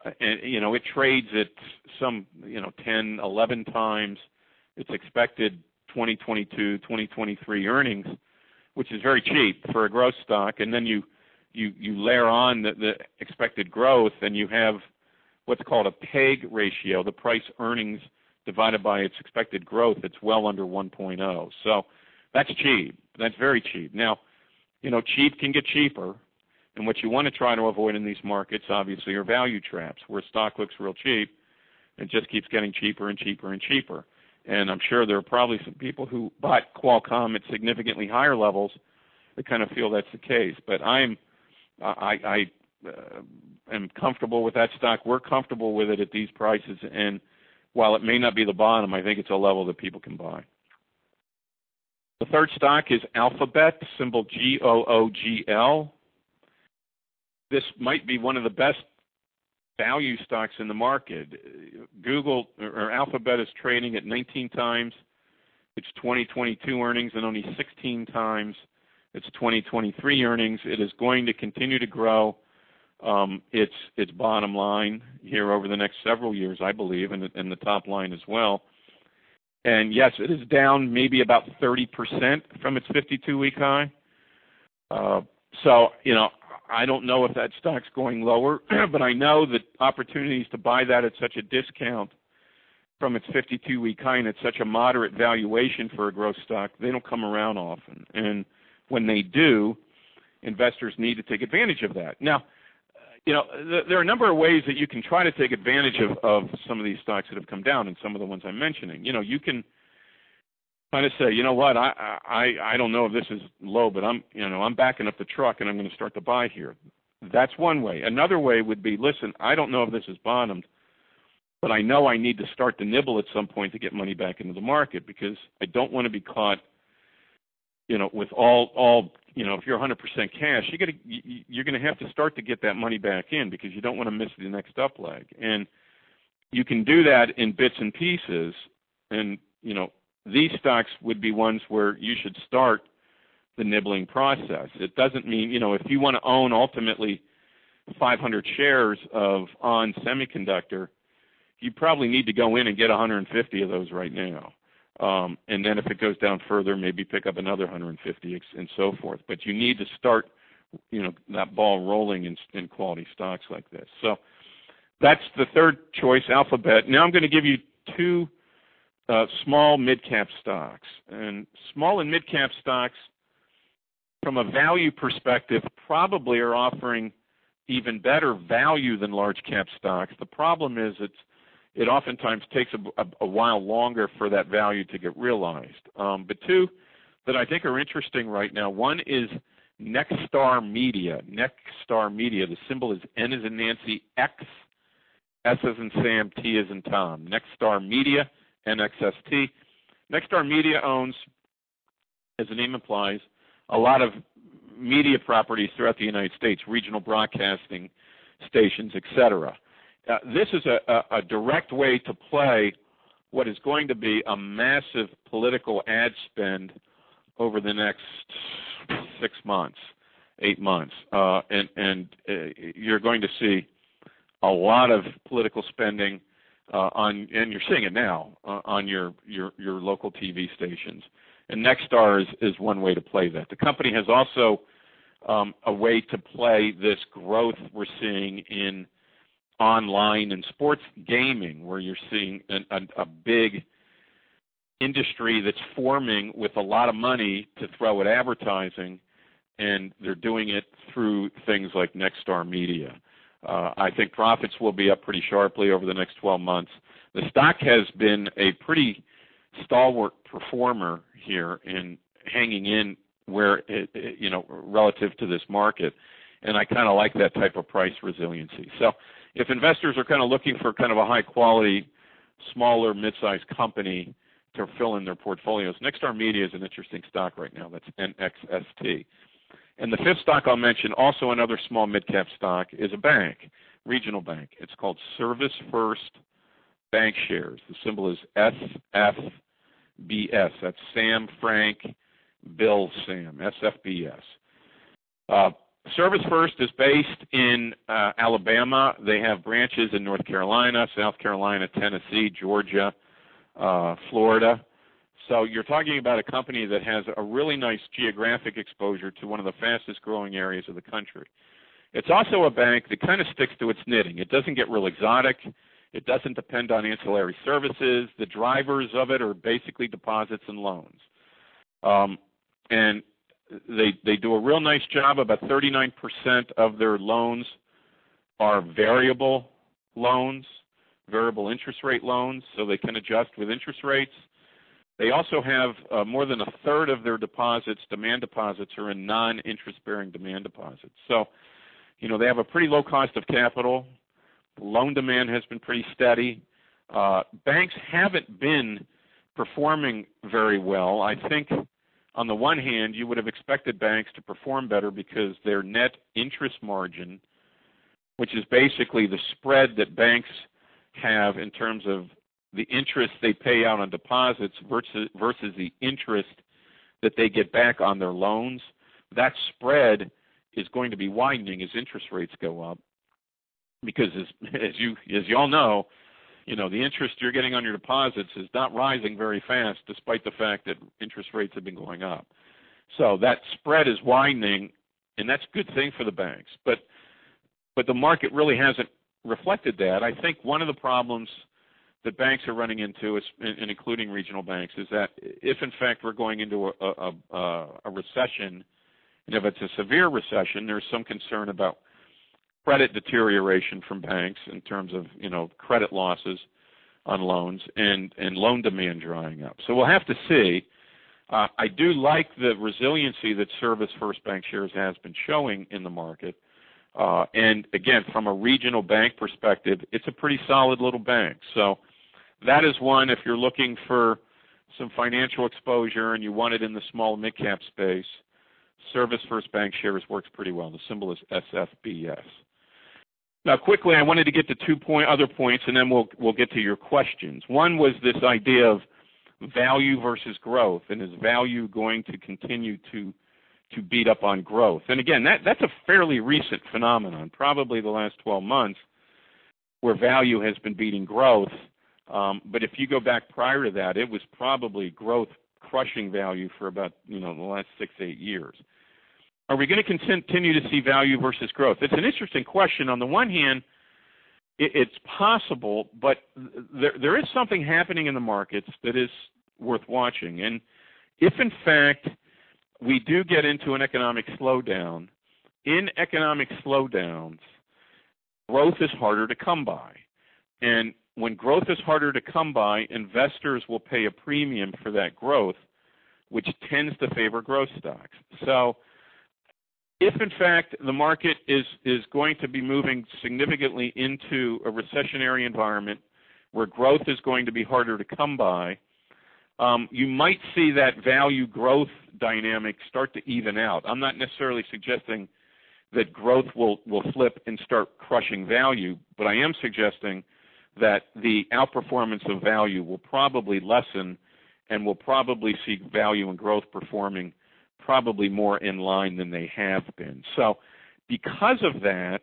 and it trades at some 10, 11 times its expected 2022, 2023 earnings, which is very cheap for a growth stock. And then you layer on the expected growth, and you have what's called a PEG ratio, the price earnings divided by its expected growth. It's well under 1.0. So that's cheap. That's very cheap. Now, cheap can get cheaper. And what you want to try to avoid in these markets, obviously, are value traps, where stock looks real cheap and just keeps getting cheaper and cheaper and cheaper. And I'm sure there are probably some people who bought Qualcomm at significantly higher levels that kind of feel that's the case. But I am comfortable with that stock. We're comfortable with it at these prices. And while it may not be the bottom, I think it's a level that people can buy. The third stock is Alphabet, symbol GOOGL. This might be one of the best value stocks in the market. Google or Alphabet is trading at 19 times its 2022 earnings and only 16 times its 2023 earnings. It is going to continue to grow its bottom line here over the next several years, I believe, and the top line as well. And yes, it is down maybe about 30% from its 52-week high. So, I don't know if that stock's going lower, but I know that opportunities to buy that at such a discount from its 52-week high and at such a moderate valuation for a growth stock, they don't come around often. And when they do, investors need to take advantage of that. Now, there are a number of ways that you can try to take advantage of some of these stocks that have come down, and some of the ones I'm mentioning. You can kind of say, what, I don't know if this is low, but I'm backing up the truck and I'm going to start to buy here. That's one way. Another way would be, listen, I don't know if this is bottomed, but I know I need to start to nibble at some point to get money back into the market, because I don't want to be caught, with all if you're 100% cash, you're going to have to start to get that money back in, because you don't want to miss the next up leg. And you can do that in bits and pieces, and these stocks would be ones where you should start the nibbling process. It doesn't mean, if you want to own ultimately 500 shares of ON Semiconductor, you probably need to go in and get 150 of those right now. And then if it goes down further, maybe pick up another 150 and so forth. But you need to start, that ball rolling in quality stocks like this. So that's the third choice, Alphabet. Now I'm going to give you two small mid-cap stocks. And small and mid-cap stocks, from a value perspective, probably are offering even better value than large-cap stocks. The problem is it oftentimes takes a while longer for that value to get realized. But two that I think are interesting right now, one is Nexstar Media. Nexstar Media, the symbol is N as in Nancy, X, S as in Sam, T as in Tom. Nexstar Media, NXST. Nexstar Media owns, as the name implies, a lot of media properties throughout the United States, regional broadcasting stations, etc. This is a direct way to play what is going to be a massive political ad spend over the next 6 months, 8 months. And you're going to see a lot of political spending and you're seeing it now, on your local TV stations. And Nexstar is one way to play that. The company has also a way to play this growth we're seeing in online and sports gaming, where you're seeing a big industry that's forming with a lot of money to throw at advertising, and they're doing it through things like Nexstar Media. I think profits will be up pretty sharply over the next 12 months. The stock has been a pretty stalwart performer here in hanging in where relative to this market, and I kind of like that type of price resiliency. So if investors are kind of looking for kind of a high-quality, smaller, mid-sized company to fill in their portfolios, Nexstar Media is an interesting stock right now. That's NXST. And the fifth stock I'll mention, also another small mid-cap stock, is a bank, regional bank. It's called Service First Bank Shares. The symbol is SFBS. That's Sam, Frank, Bill, Sam, SFBS. Service First is based in Alabama. They have branches in North Carolina, South Carolina, Tennessee, Georgia, Florida. So you're talking about a company that has a really nice geographic exposure to one of the fastest growing areas of the country. It's also a bank that kind of sticks to its knitting. It doesn't get real exotic. It doesn't depend on ancillary services. The drivers of it are basically deposits and loans. And they do a real nice job. About 39% of their loans are variable loans, variable interest rate loans, so they can adjust with interest rates. They also have more than a third of their deposits, demand deposits, are in non-interest-bearing demand deposits. So, they have a pretty low cost of capital. Loan demand has been pretty steady. Banks haven't been performing very well. I think on the one hand, you would have expected banks to perform better because their net interest margin, which is basically the spread that banks have in terms of the interest they pay out on deposits versus the interest that they get back on their loans, that spread is going to be widening as interest rates go up. Because as you all know, the interest you're getting on your deposits is not rising very fast, despite the fact that interest rates have been going up. So that spread is widening, and that's a good thing for the banks. But the market really hasn't reflected that. I think one of the problems that banks are running into, and including regional banks, is that if in fact we're going into a recession, and if it's a severe recession, there's some concern about credit deterioration from banks in terms of, credit losses on loans and loan demand drying up. So we'll have to see. I do like the resiliency that Service First Bankshares has been showing in the market. And again, from a regional bank perspective, it's a pretty solid little bank. So that is one, if you're looking for some financial exposure and you want it in the small mid-cap space, Service First Bankshares works pretty well. The symbol is SFBS. Now, quickly, I wanted to get to other points, and then we'll get to your questions. One was this idea of value versus growth, and is value going to continue to beat up on growth? And again, that's a fairly recent phenomenon, probably the last 12 months, where value has been beating growth. But if you go back prior to that, it was probably growth crushing value for about the last 6 to 8 years. Are we going to continue to see value versus growth? It's an interesting question. On the one hand, it's possible, but there is something happening in the markets that is worth watching. And if, in fact, we do get into an economic slowdown, in economic slowdowns, growth is harder to come by. And when growth is harder to come by, investors will pay a premium for that growth, which tends to favor growth stocks. So if, in fact, the market is going to be moving significantly into a recessionary environment where growth is going to be harder to come by, you might see that value growth dynamic start to even out. I'm not necessarily suggesting that growth will flip and start crushing value, but I am suggesting that the outperformance of value will probably lessen, and we'll probably see value and growth performing probably more in line than they have been. So because of that,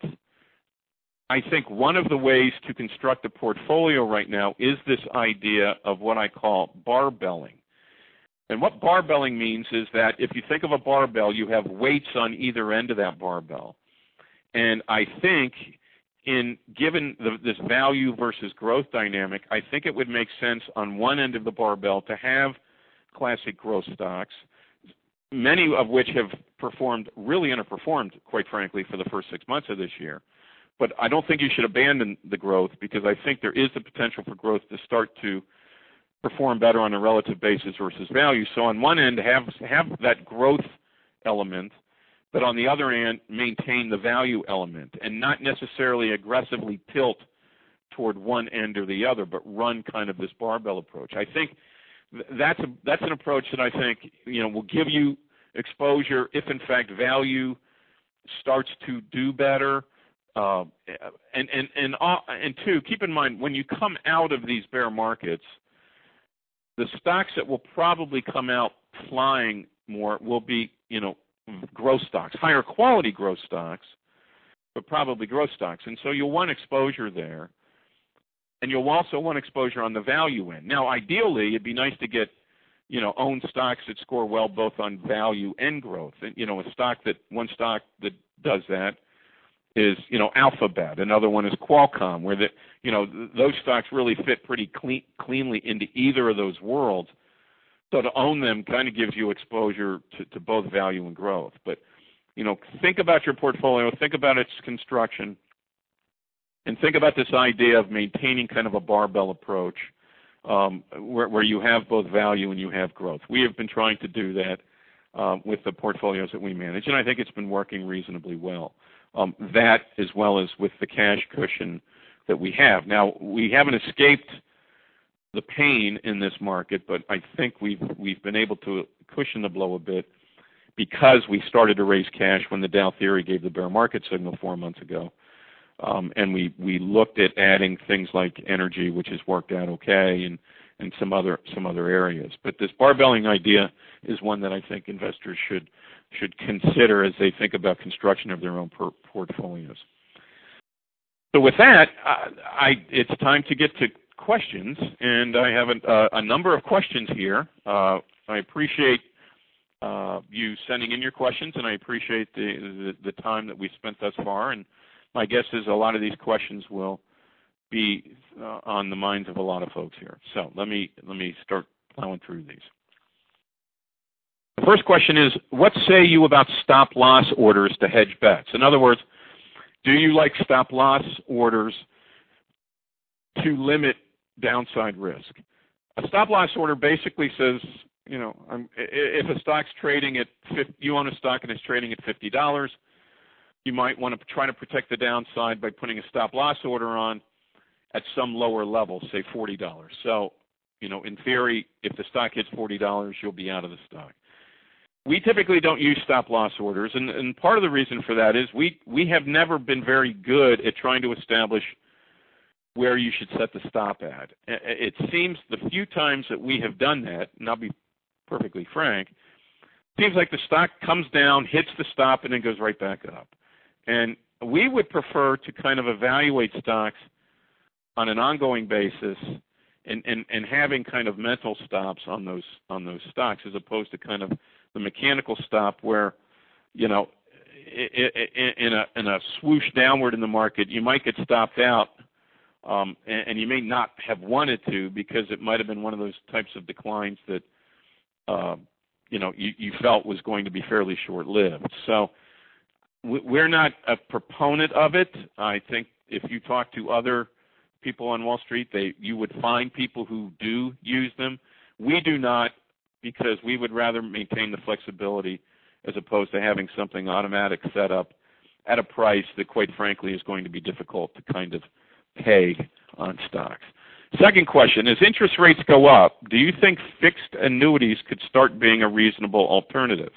I think one of the ways to construct a portfolio right now is this idea of what I call barbelling. And what barbelling means is that if you think of a barbell, you have weights on either end of that barbell. And I think given this value versus growth dynamic, I think it would make sense on one end of the barbell to have classic growth stocks, many of which have really underperformed, quite frankly, for the first 6 months of this year. But I don't think you should abandon the growth, because I think there is the potential for growth to start to perform better on a relative basis versus value. So on one end, have that growth element, but on the other end, maintain the value element, and not necessarily aggressively tilt toward one end or the other, but run kind of this barbell approach. I think that's an approach that I think will give you exposure if, in fact, value starts to do better. And two, keep in mind, when you come out of these bear markets, the stocks that will probably come out flying more will be growth stocks, higher quality growth stocks, but probably growth stocks. And so you'll want exposure there. And you'll also want exposure on the value end. Now, ideally, it'd be nice to get, own stocks that score well both on value and growth. And, one stock that does that is, Alphabet. Another one is Qualcomm, where those stocks really fit pretty cleanly into either of those worlds. So to own them kind of gives you exposure to both value and growth. But, think about your portfolio, think about its construction, and think about this idea of maintaining kind of a barbell approach where you have both value and you have growth. We have been trying to do that with the portfolios that we manage, and I think it's been working reasonably well. That as well as with the cash cushion that we have. Now, we haven't escaped the pain in this market, but I think we've been able to cushion the blow a bit because we started to raise cash when the Dow theory gave the bear market signal 4 months ago. And we looked at adding things like energy, which has worked out okay, and some other areas. But this barbelling idea is one that I think investors should consider as they think about construction of their own portfolios. So with that, it's time to get to questions, and I have a number of questions here. I appreciate you sending in your questions, and I appreciate the time that we've spent thus far. And my guess is a lot of these questions will be on the minds of a lot of folks here. So let me start plowing through these. The first question is, what say you about stop-loss orders to hedge bets? In other words, do you like stop-loss orders to limit downside risk? A stop-loss order basically says, if a stock's trading at you own a stock and it's trading at $50, you might want to try to protect the downside by putting a stop-loss order on at some lower level, say $40. So, in theory, if the stock hits $40, you'll be out of the stock. We typically don't use stop-loss orders, and part of the reason for that is we have never been very good at trying to establish where you should set the stop at. It seems the few times that we have done that, and I'll be perfectly frank, it seems like the stock comes down, hits the stop, and then goes right back up. And we would prefer to kind of evaluate stocks on an ongoing basis and having kind of mental stops on those stocks as opposed to kind of the mechanical stop where, in a swoosh downward in the market, you might get stopped out, and you may not have wanted to because it might have been one of those types of declines that, you felt was going to be fairly short-lived. So we're not a proponent of it. I think if you talk to other people on Wall Street, you would find people who do use them. We do not, because we would rather maintain the flexibility as opposed to having something automatic set up at a price that, quite frankly, is going to be difficult to kind of peg on stocks. Second question, as interest rates go up, do you think fixed annuities could start being a reasonable alternative?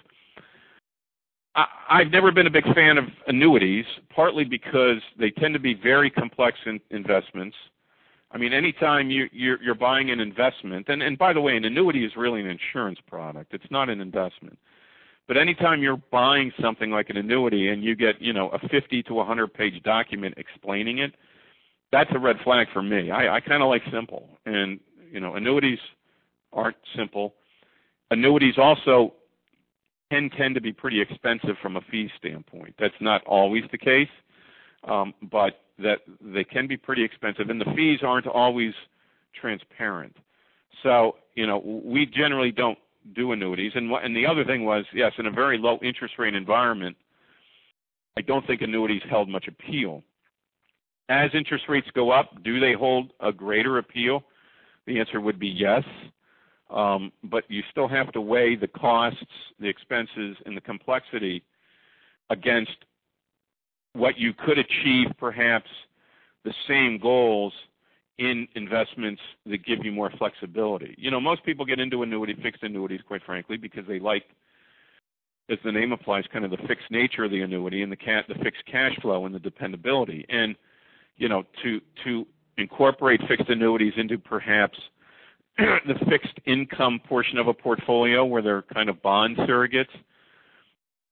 I've never been a big fan of annuities, partly because they tend to be very complex investments. I mean, anytime you're buying an investment, and by the way, an annuity is really an insurance product. It's not an investment. But anytime you're buying something like an annuity and you get, a 50 to 100-page document explaining it, that's a red flag for me. I kind of like simple. And, annuities aren't simple. Annuities also tend to be pretty expensive from a fee standpoint. That's not always the case, but that they can be pretty expensive, and the fees aren't always transparent. So, we generally don't do annuities. And the other thing was, yes, in a very low interest rate environment, I don't think annuities held much appeal. As interest rates go up, do they hold a greater appeal? The answer would be yes. But you still have to weigh the costs, the expenses, and the complexity against what you could achieve, perhaps the same goals in investments that give you more flexibility. Most people get into fixed annuities, quite frankly, because they like, as the name applies, kind of the fixed nature of the annuity and the fixed cash flow and the dependability. And, to incorporate fixed annuities into perhaps the fixed income portion of a portfolio where they're kind of bond surrogates,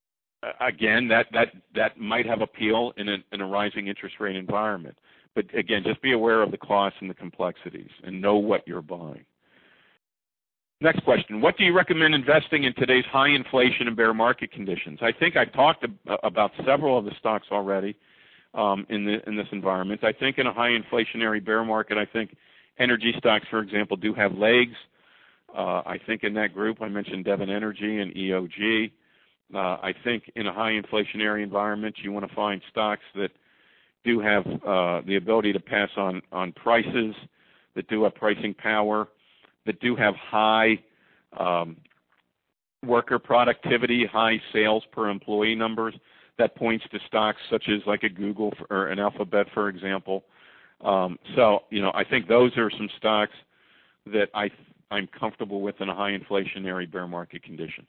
again, that might have appeal in a rising interest rate environment. But again, just be aware of the costs and the complexities and know what you're buying. Next question. What do you recommend investing in today's high inflation and bear market conditions? I think I've talked about several of the stocks already in this environment. I think in a high inflationary bear market, I think energy stocks, for example, do have legs. I think in that group, I mentioned Devon Energy and EOG. I think in a high inflationary environment, you want to find stocks that do have the ability to pass on prices, that do have pricing power, that do have high worker productivity, high sales per employee numbers. That points to stocks such as like a Google or an Alphabet, for example. So, I think those are some stocks that I'm comfortable with in a high inflationary bear market condition.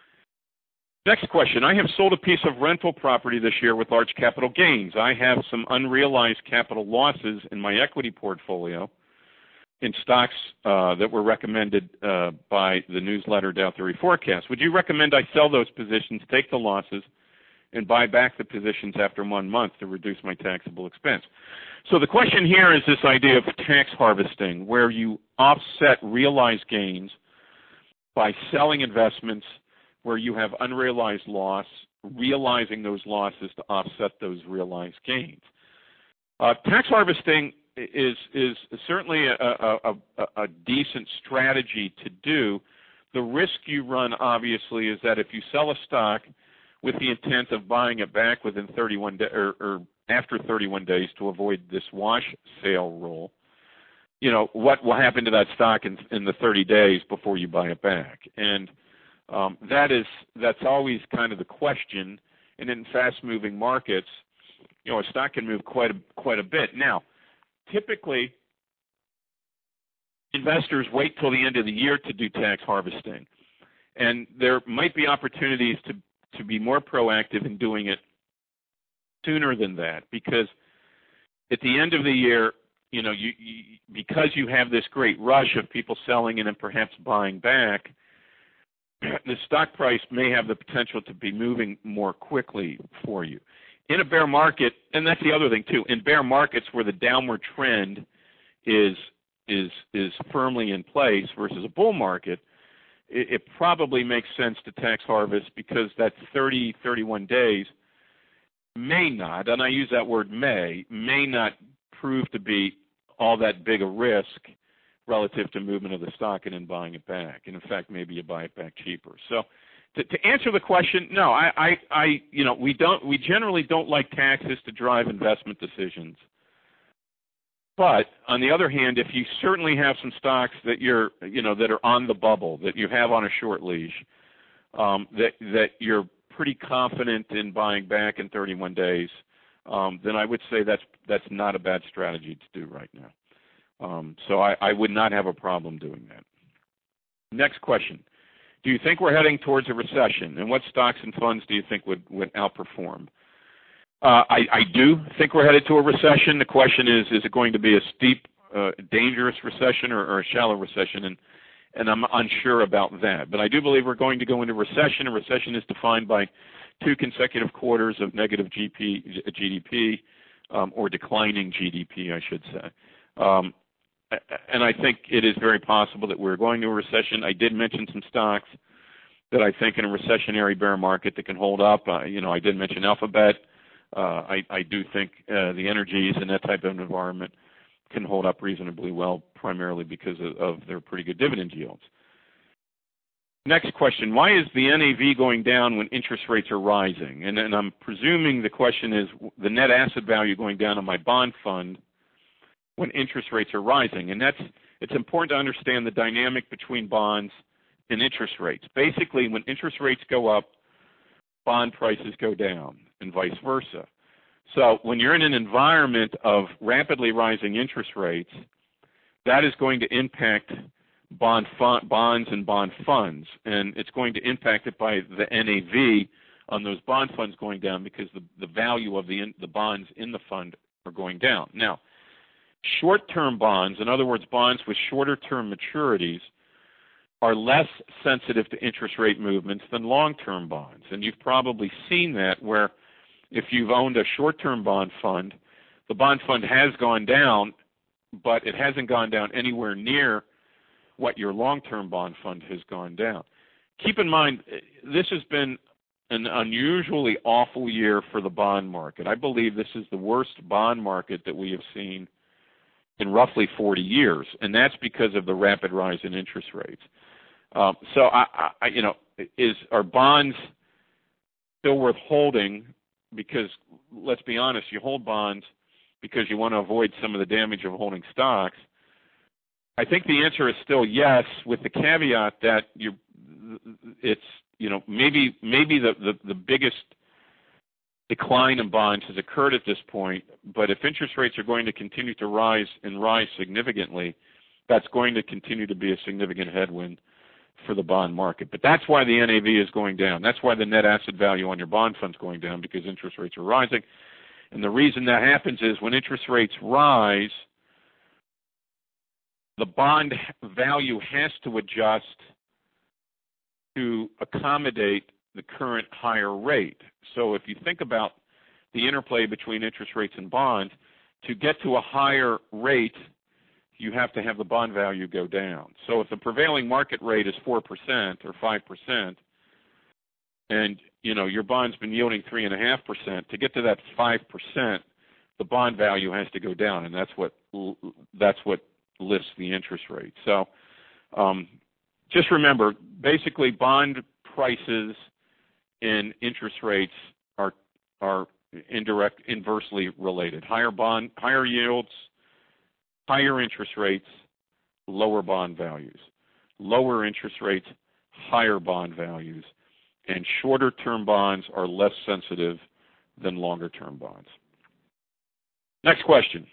Next question. I have sold a piece of rental property this year with large capital gains. I have some unrealized capital losses in my equity portfolio in stocks that were recommended by the newsletter Dow Theory Forecast. Would you recommend I sell those positions, take the losses, and buy back the positions after 1 month to reduce my taxable expense? So the question here is this idea of tax harvesting, where you offset realized gains by selling investments where you have unrealized loss, realizing those losses to offset those realized gains. Tax harvesting is certainly a decent strategy to do. The risk you run, obviously, is that if you sell a stock with the intent of buying it back within 31 days or after 31 days to avoid this wash sale rule, what will happen to that stock in the 30 days before you buy it back? And that's always kind of the question. And in fast-moving markets, a stock can move quite a bit. Now, typically, investors wait till the end of the year to do tax harvesting, and there might be opportunities to be more proactive in doing it sooner than that, because at the end of the year, because you have this great rush of people selling and then perhaps buying back, the stock price may have the potential to be moving more quickly for you. In a bear market, and that's the other thing too, in bear markets where the downward trend is firmly in place versus a bull market, it probably makes sense to tax harvest, because that 31 days may not, and I use that word may not prove to be all that big a risk relative to movement of the stock and then buying it back. And in fact, maybe you buy it back cheaper. So to answer the question, no, we generally don't like taxes to drive investment decisions. But on the other hand, if you certainly have some stocks that that are on the bubble, that you have on a short leash, that you're pretty confident in buying back in 31 days, then I would say that's not a bad strategy to do right now. So I would not have a problem doing that. Next question. Do you think we're heading towards a recession? And what stocks and funds do you think would outperform? I do think we're headed to a recession. The question is it going to be a steep, dangerous recession or a shallow recession? And I'm unsure about that. But I do believe we're going to go into recession. A recession is defined by 2 consecutive quarters of negative GDP or declining GDP, I should say. And I think it is very possible that we're going to a recession. I did mention some stocks that I think in a recessionary bear market that can hold up. I did mention Alphabet. I do think the energies in that type of environment can hold up reasonably well, primarily because of their pretty good dividend yields. Next question. Why is the NAV going down when interest rates are rising? And I'm presuming the question is the net asset value going down on my bond fund when interest rates are rising. And it's important to understand the dynamic between bonds and interest rates. Basically, when interest rates go up, bond prices go down, and vice versa. So when you're in an environment of rapidly rising interest rates, that is going to impact bonds and bond funds, and it's going to impact it by the NAV on those bond funds going down, because the value of the bonds in the fund are going down. Now, short-term bonds, in other words, bonds with shorter-term maturities, are less sensitive to interest rate movements than long-term bonds. And you've probably seen that where if you've owned a short-term bond fund, the bond fund has gone down, but it hasn't gone down anywhere near what your long-term bond fund has gone down. Keep in mind, this has been an unusually awful year for the bond market. I believe this is the worst bond market that we have seen in roughly 40 years, and that's because of the rapid rise in interest rates. So, are bonds still worth holding? Because let's be honest, you hold bonds because you want to avoid some of the damage of holding stocks. I think the answer is still yes, with the caveat that maybe the biggest decline in bonds has occurred at this point, but if interest rates are going to continue to rise and rise significantly, that's going to continue to be a significant headwind for the bond market. But that's why the NAV is going down. That's why the net asset value on your bond fund is going down, because interest rates are rising. And the reason that happens is when interest rates rise, the bond value has to adjust to accommodate the current higher rate. So if you think about the interplay between interest rates and bonds, to get to a higher rate, you have to have the bond value go down. So if the prevailing market rate is 4% or 5%, and your bond's been yielding 3.5%, to get to that 5%, the bond value has to go down, and that's what lifts the interest rate. So just remember, basically, bond prices and interest rates are inversely related. Higher yields, higher interest rates, lower bond values. Lower interest rates, higher bond values. And shorter-term bonds are less sensitive than longer-term bonds. Next question.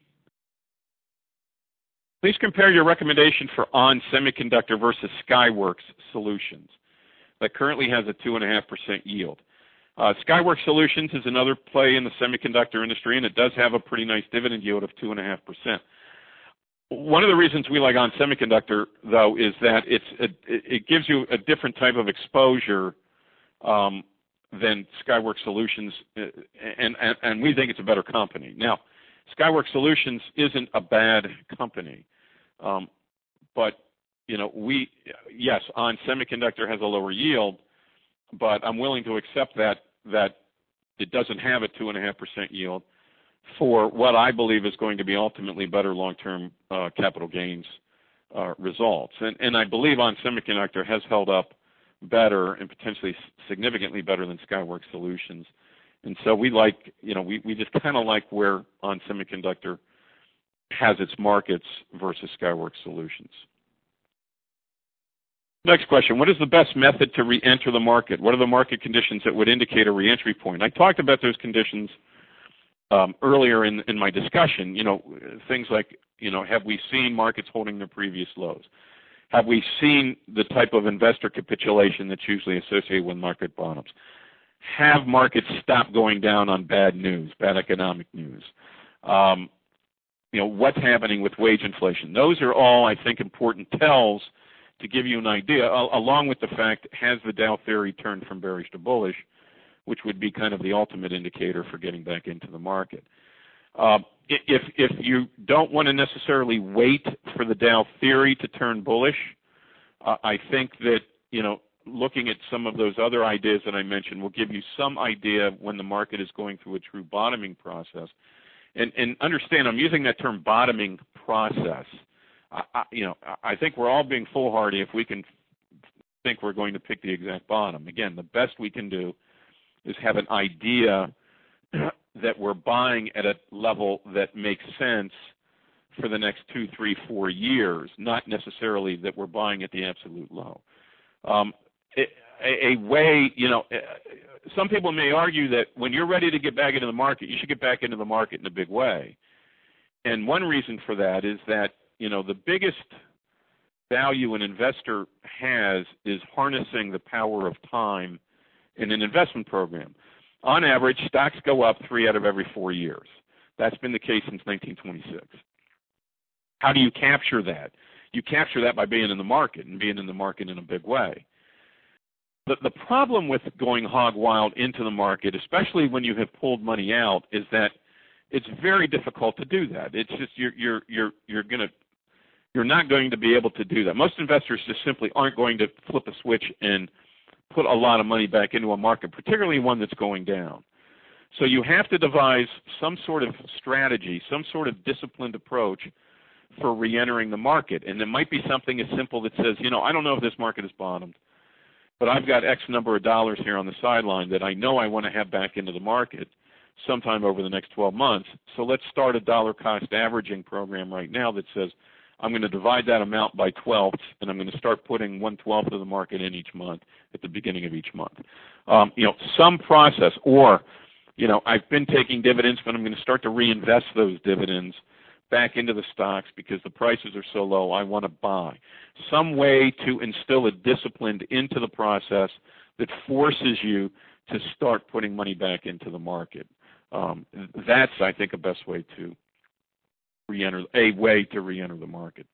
Please compare your recommendation for ON Semiconductor versus Skyworks Solutions that currently has a 2.5% yield. Skyworks Solutions is another play in the semiconductor industry, and it does have a pretty nice dividend yield of 2.5%. One of the reasons we like ON Semiconductor, though, is that it gives you a different type of exposure than Skyworks Solutions, and we think it's a better company. Now, Skyworks Solutions isn't a bad company, but yes, ON Semiconductor has a lower yield, but I'm willing to accept that it doesn't have a 2.5% yield for what I believe is going to be ultimately better long-term capital gains results. And I believe ON Semiconductor has held up better and potentially significantly better than Skyworks Solutions. And so we just kind of like where ON Semiconductor has its markets versus Skyworks Solutions. Next question. What is the best method to re-enter the market? What are the market conditions that would indicate a re-entry point? I talked about those conditions earlier in my discussion. Things like, have we seen markets holding their previous lows? Have we seen the type of investor capitulation that's usually associated with market bottoms? Have markets stopped going down on bad news, bad economic news? What's happening with wage inflation? Those are all, I think, important tells to give you an idea, along with the fact, has the Dow theory turned from bearish to bullish, which would be kind of the ultimate indicator for getting back into the market. If you don't want to necessarily wait for the Dow theory to turn bullish, I think that, looking at some of those other ideas that I mentioned will give you some idea of when the market is going through a true bottoming process. And understand, I'm using that term bottoming process. I think we're all being foolhardy if we can think we're going to pick the exact bottom. Again, the best we can do is have an idea that we're buying at a level that makes sense for the next 2, 3, 4 years, not necessarily that we're buying at the absolute low. Some people may argue that when you're ready to get back into the market, you should get back into the market in a big way. And one reason for that is that, the biggest value an investor has is harnessing the power of time in an investment program. On average, stocks go up 3 out of every 4 years. That's been the case since 1926. How do you capture that? You capture that by being in the market and being in the market in a big way. The problem with going hog wild into the market, especially when you have pulled money out, is that it's very difficult to do that. It's just you're not going to be able to do that. Most investors just simply aren't going to flip a switch and put a lot of money back into a market, particularly one that's going down. So you have to devise some sort of strategy, some sort of disciplined approach for reentering the market. And it might be something as simple that says, I don't know if this market has bottomed, but I've got X number of dollars here on the sideline that I know I want to have back into the market sometime over the next 12 months. So let's start a dollar cost averaging program right now that says I'm going to divide that amount by 12ths, and I'm going to start putting 1/12 of the market in each month at the beginning of each month. Some process, or, I've been taking dividends, but I'm going to start to reinvest those dividends back into the stocks because the prices are so low, I want to buy. Some way to instill a discipline into the process that forces you to start putting money back into the market. That's, I think, a best way to reenter the market.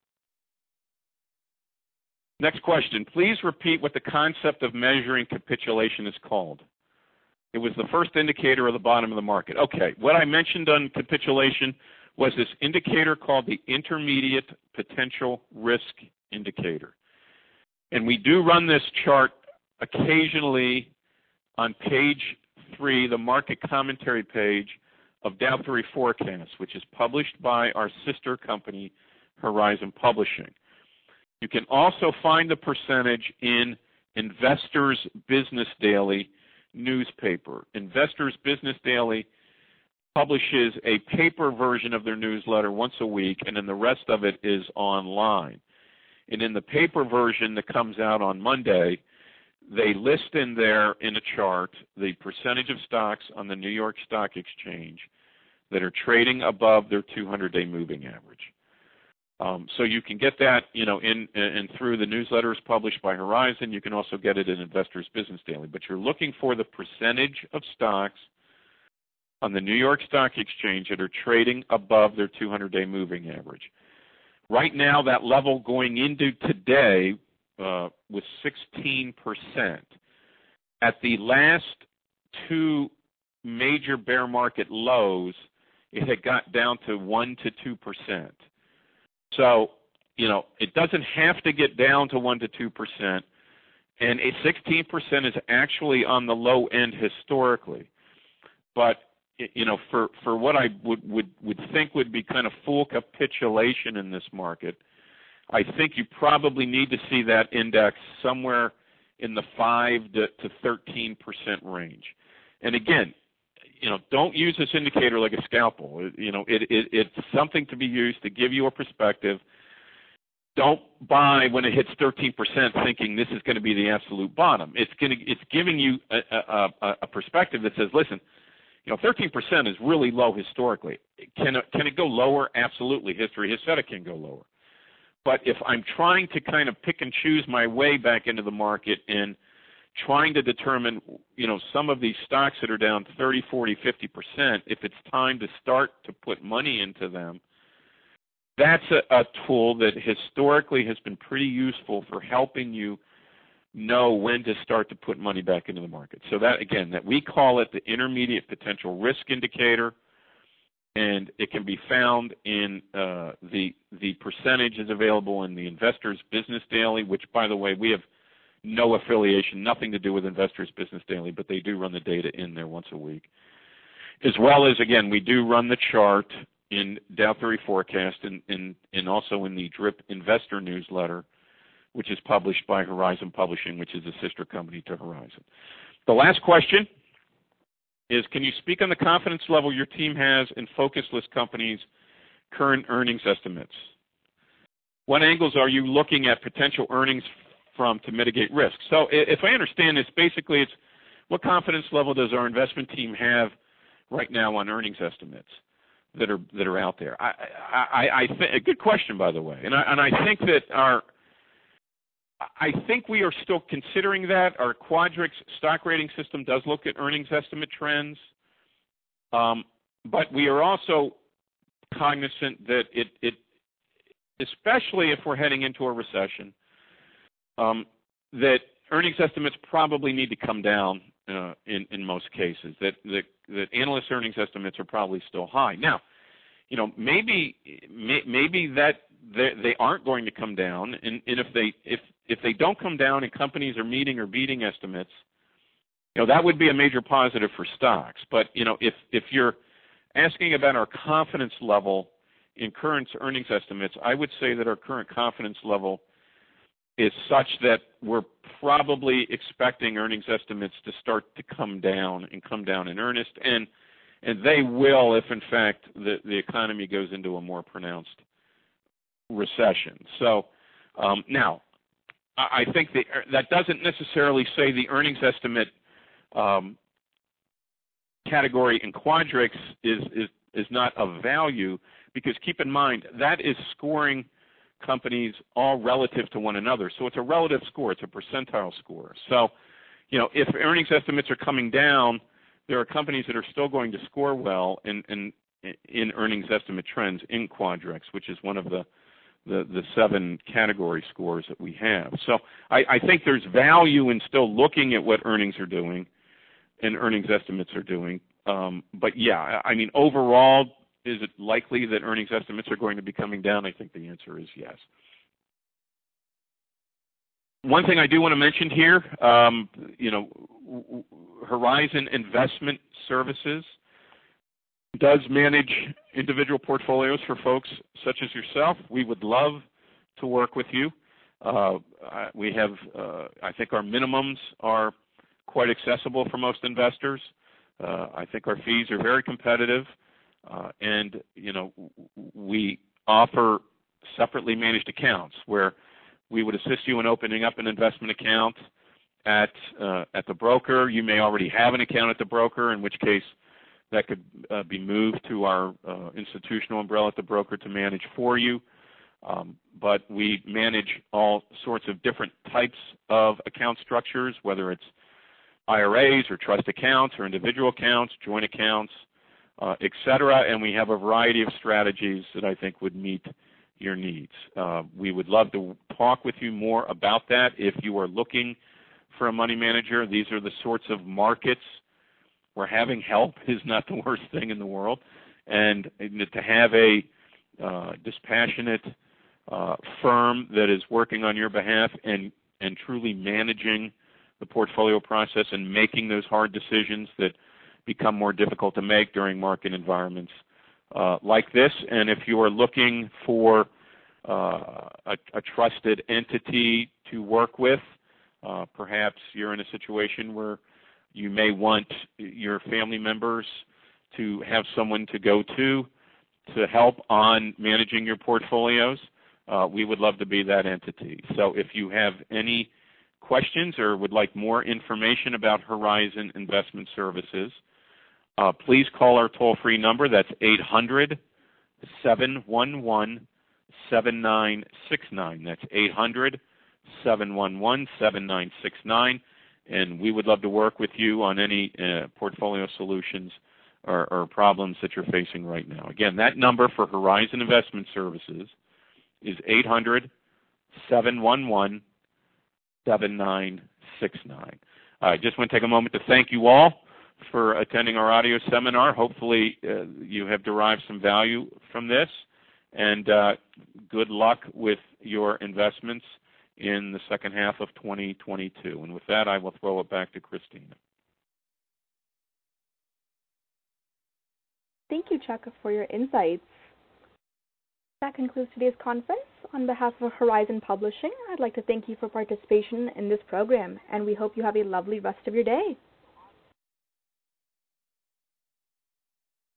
Next question. Please repeat what the concept of measuring capitulation is called. It was the first indicator of the bottom of the market. Okay, what I mentioned on capitulation was this indicator called the intermediate potential risk indicator. And we do run this chart occasionally on page 3, the market commentary page of Dow Theory Forecast, which is published by our sister company, Horizon Publishing. You can also find the percentage in Investors Business Daily newspaper. Investors Business Daily publishes a paper version of their newsletter once a week, and then the rest of it is online. And in the paper version that comes out on Monday, they list in there in a chart the percentage of stocks on the New York Stock Exchange that are trading above their 200-day moving average. So you can get that, and through the newsletters published by Horizon. You can also get it in Investors Business Daily. But you're looking for the percentage of stocks on the New York Stock Exchange that are trading above their 200-day moving average. Right now, that level going into today was 16%. At the last 2 major bear market lows, it had got down to 1 to 2%. So, it doesn't have to get down to 1 to 2%, and 16% is actually on the low end historically. But for what I would think would be kind of full capitulation in this market, I think you probably need to see that index somewhere in the 5 to 13% range. And again, don't use this indicator like a scalpel. It's something to be used to give you a perspective. Don't buy when it hits 13% thinking this is going to be the absolute bottom. It's giving you a perspective that says, listen, 13% is really low historically. Can it go lower? Absolutely. History has said it can go lower. But if I'm trying to kind of pick and choose my way back into the market and trying to determine, some of these stocks that are down 30, 40, 50%, if it's time to start to put money into them, that's a tool that historically has been pretty useful for helping you know when to start to put money back into the market. So that, again, that we call it the intermediate potential risk indicator, and it can be found in the percentages available in the Investors Business Daily, which, by the way, we have no affiliation, nothing to do with Investors Business Daily, but they do run the data in there once a week. As well as, again, we do run the chart in Dow Theory Forecast and also in the DRIP Investor Newsletter, which is published by Horizon Publishing, which is a sister company to Horizon. The last question is, can you speak on the confidence level your team has in focus list companies' current earnings estimates? What angles are you looking at potential earnings from to mitigate risk? So if I understand this, basically it's what confidence level does our investment team have right now on earnings estimates that are out there? I think a good question, by the way, and I think that I think we are still considering that. Our Quadrix stock rating system does look at earnings estimate trends, but we are also cognizant that especially if we're heading into a recession, that earnings estimates probably need to come down in most cases. That analyst earnings estimates are probably still high. Now, maybe that they aren't going to come down, and if they don't come down and companies are meeting or beating estimates, that would be a major positive for stocks. But if you're asking about our confidence level in current earnings estimates, I would say that our current confidence level is such that we're probably expecting earnings estimates to start to come down in earnest, and they will if, in fact, the economy goes into a more pronounced recession. So now, I think that doesn't necessarily say the earnings estimate category in Quadrix is not of value, because keep in mind that is scoring companies all relative to one another. So it's a relative score. It's a percentile score. So, if earnings estimates are coming down, there are companies that are still going to score well in earnings estimate trends in Quadrix, which is one of the 7 category scores that we have. So I think there's value in still looking at what earnings are doing and earnings estimates are doing. But yeah, I mean, overall, is it likely that earnings estimates are going to be coming down? I think the answer is yes. One thing I do want to mention here, Horizon Investment Services does manage individual portfolios for folks such as yourself. We would love to work with you. We have, I think our minimums are quite accessible for most investors. I think our fees are very competitive. And, we offer separately managed accounts where we would assist you in opening up an investment account at the broker. You may already have an account at the broker, in which case that could be moved to our institutional umbrella at the broker to manage for you. But we manage all sorts of different types of account structures, whether it's IRAs or trust accounts or individual accounts, joint accounts, et cetera, and we have a variety of strategies that I think would meet your needs. We would love to talk with you more about that. If you are looking for a money manager, these are the sorts of markets where having help is not the worst thing in the world, and to have a dispassionate firm that is working on your behalf and truly managing the portfolio process and making those hard decisions that become more difficult to make during market environments like this. And if you are looking for a trusted entity to work with, perhaps you're in a situation where you may want your family members to have someone to go to help on managing your portfolios, we would love to be that entity. So if you have any questions or would like more information about Horizon Investment Services, please call our toll-free number. That's 800-711-7969. That's 800-711-7969. And we would love to work with you on any portfolio solutions or problems that you're facing right now. Again, that number for Horizon Investment Services is 800-711-7969. I just want to take a moment to thank you all for attending our audio seminar. Hopefully you have derived some value from this, and good luck with your investments in the second half of 2022. And with that, I will throw it back to Christina.
Thank you, Chuck, for your insights. That concludes today's conference. On behalf of Horizon Publishing, I'd like to thank you for participation in this program, and we hope you have a lovely rest of your day.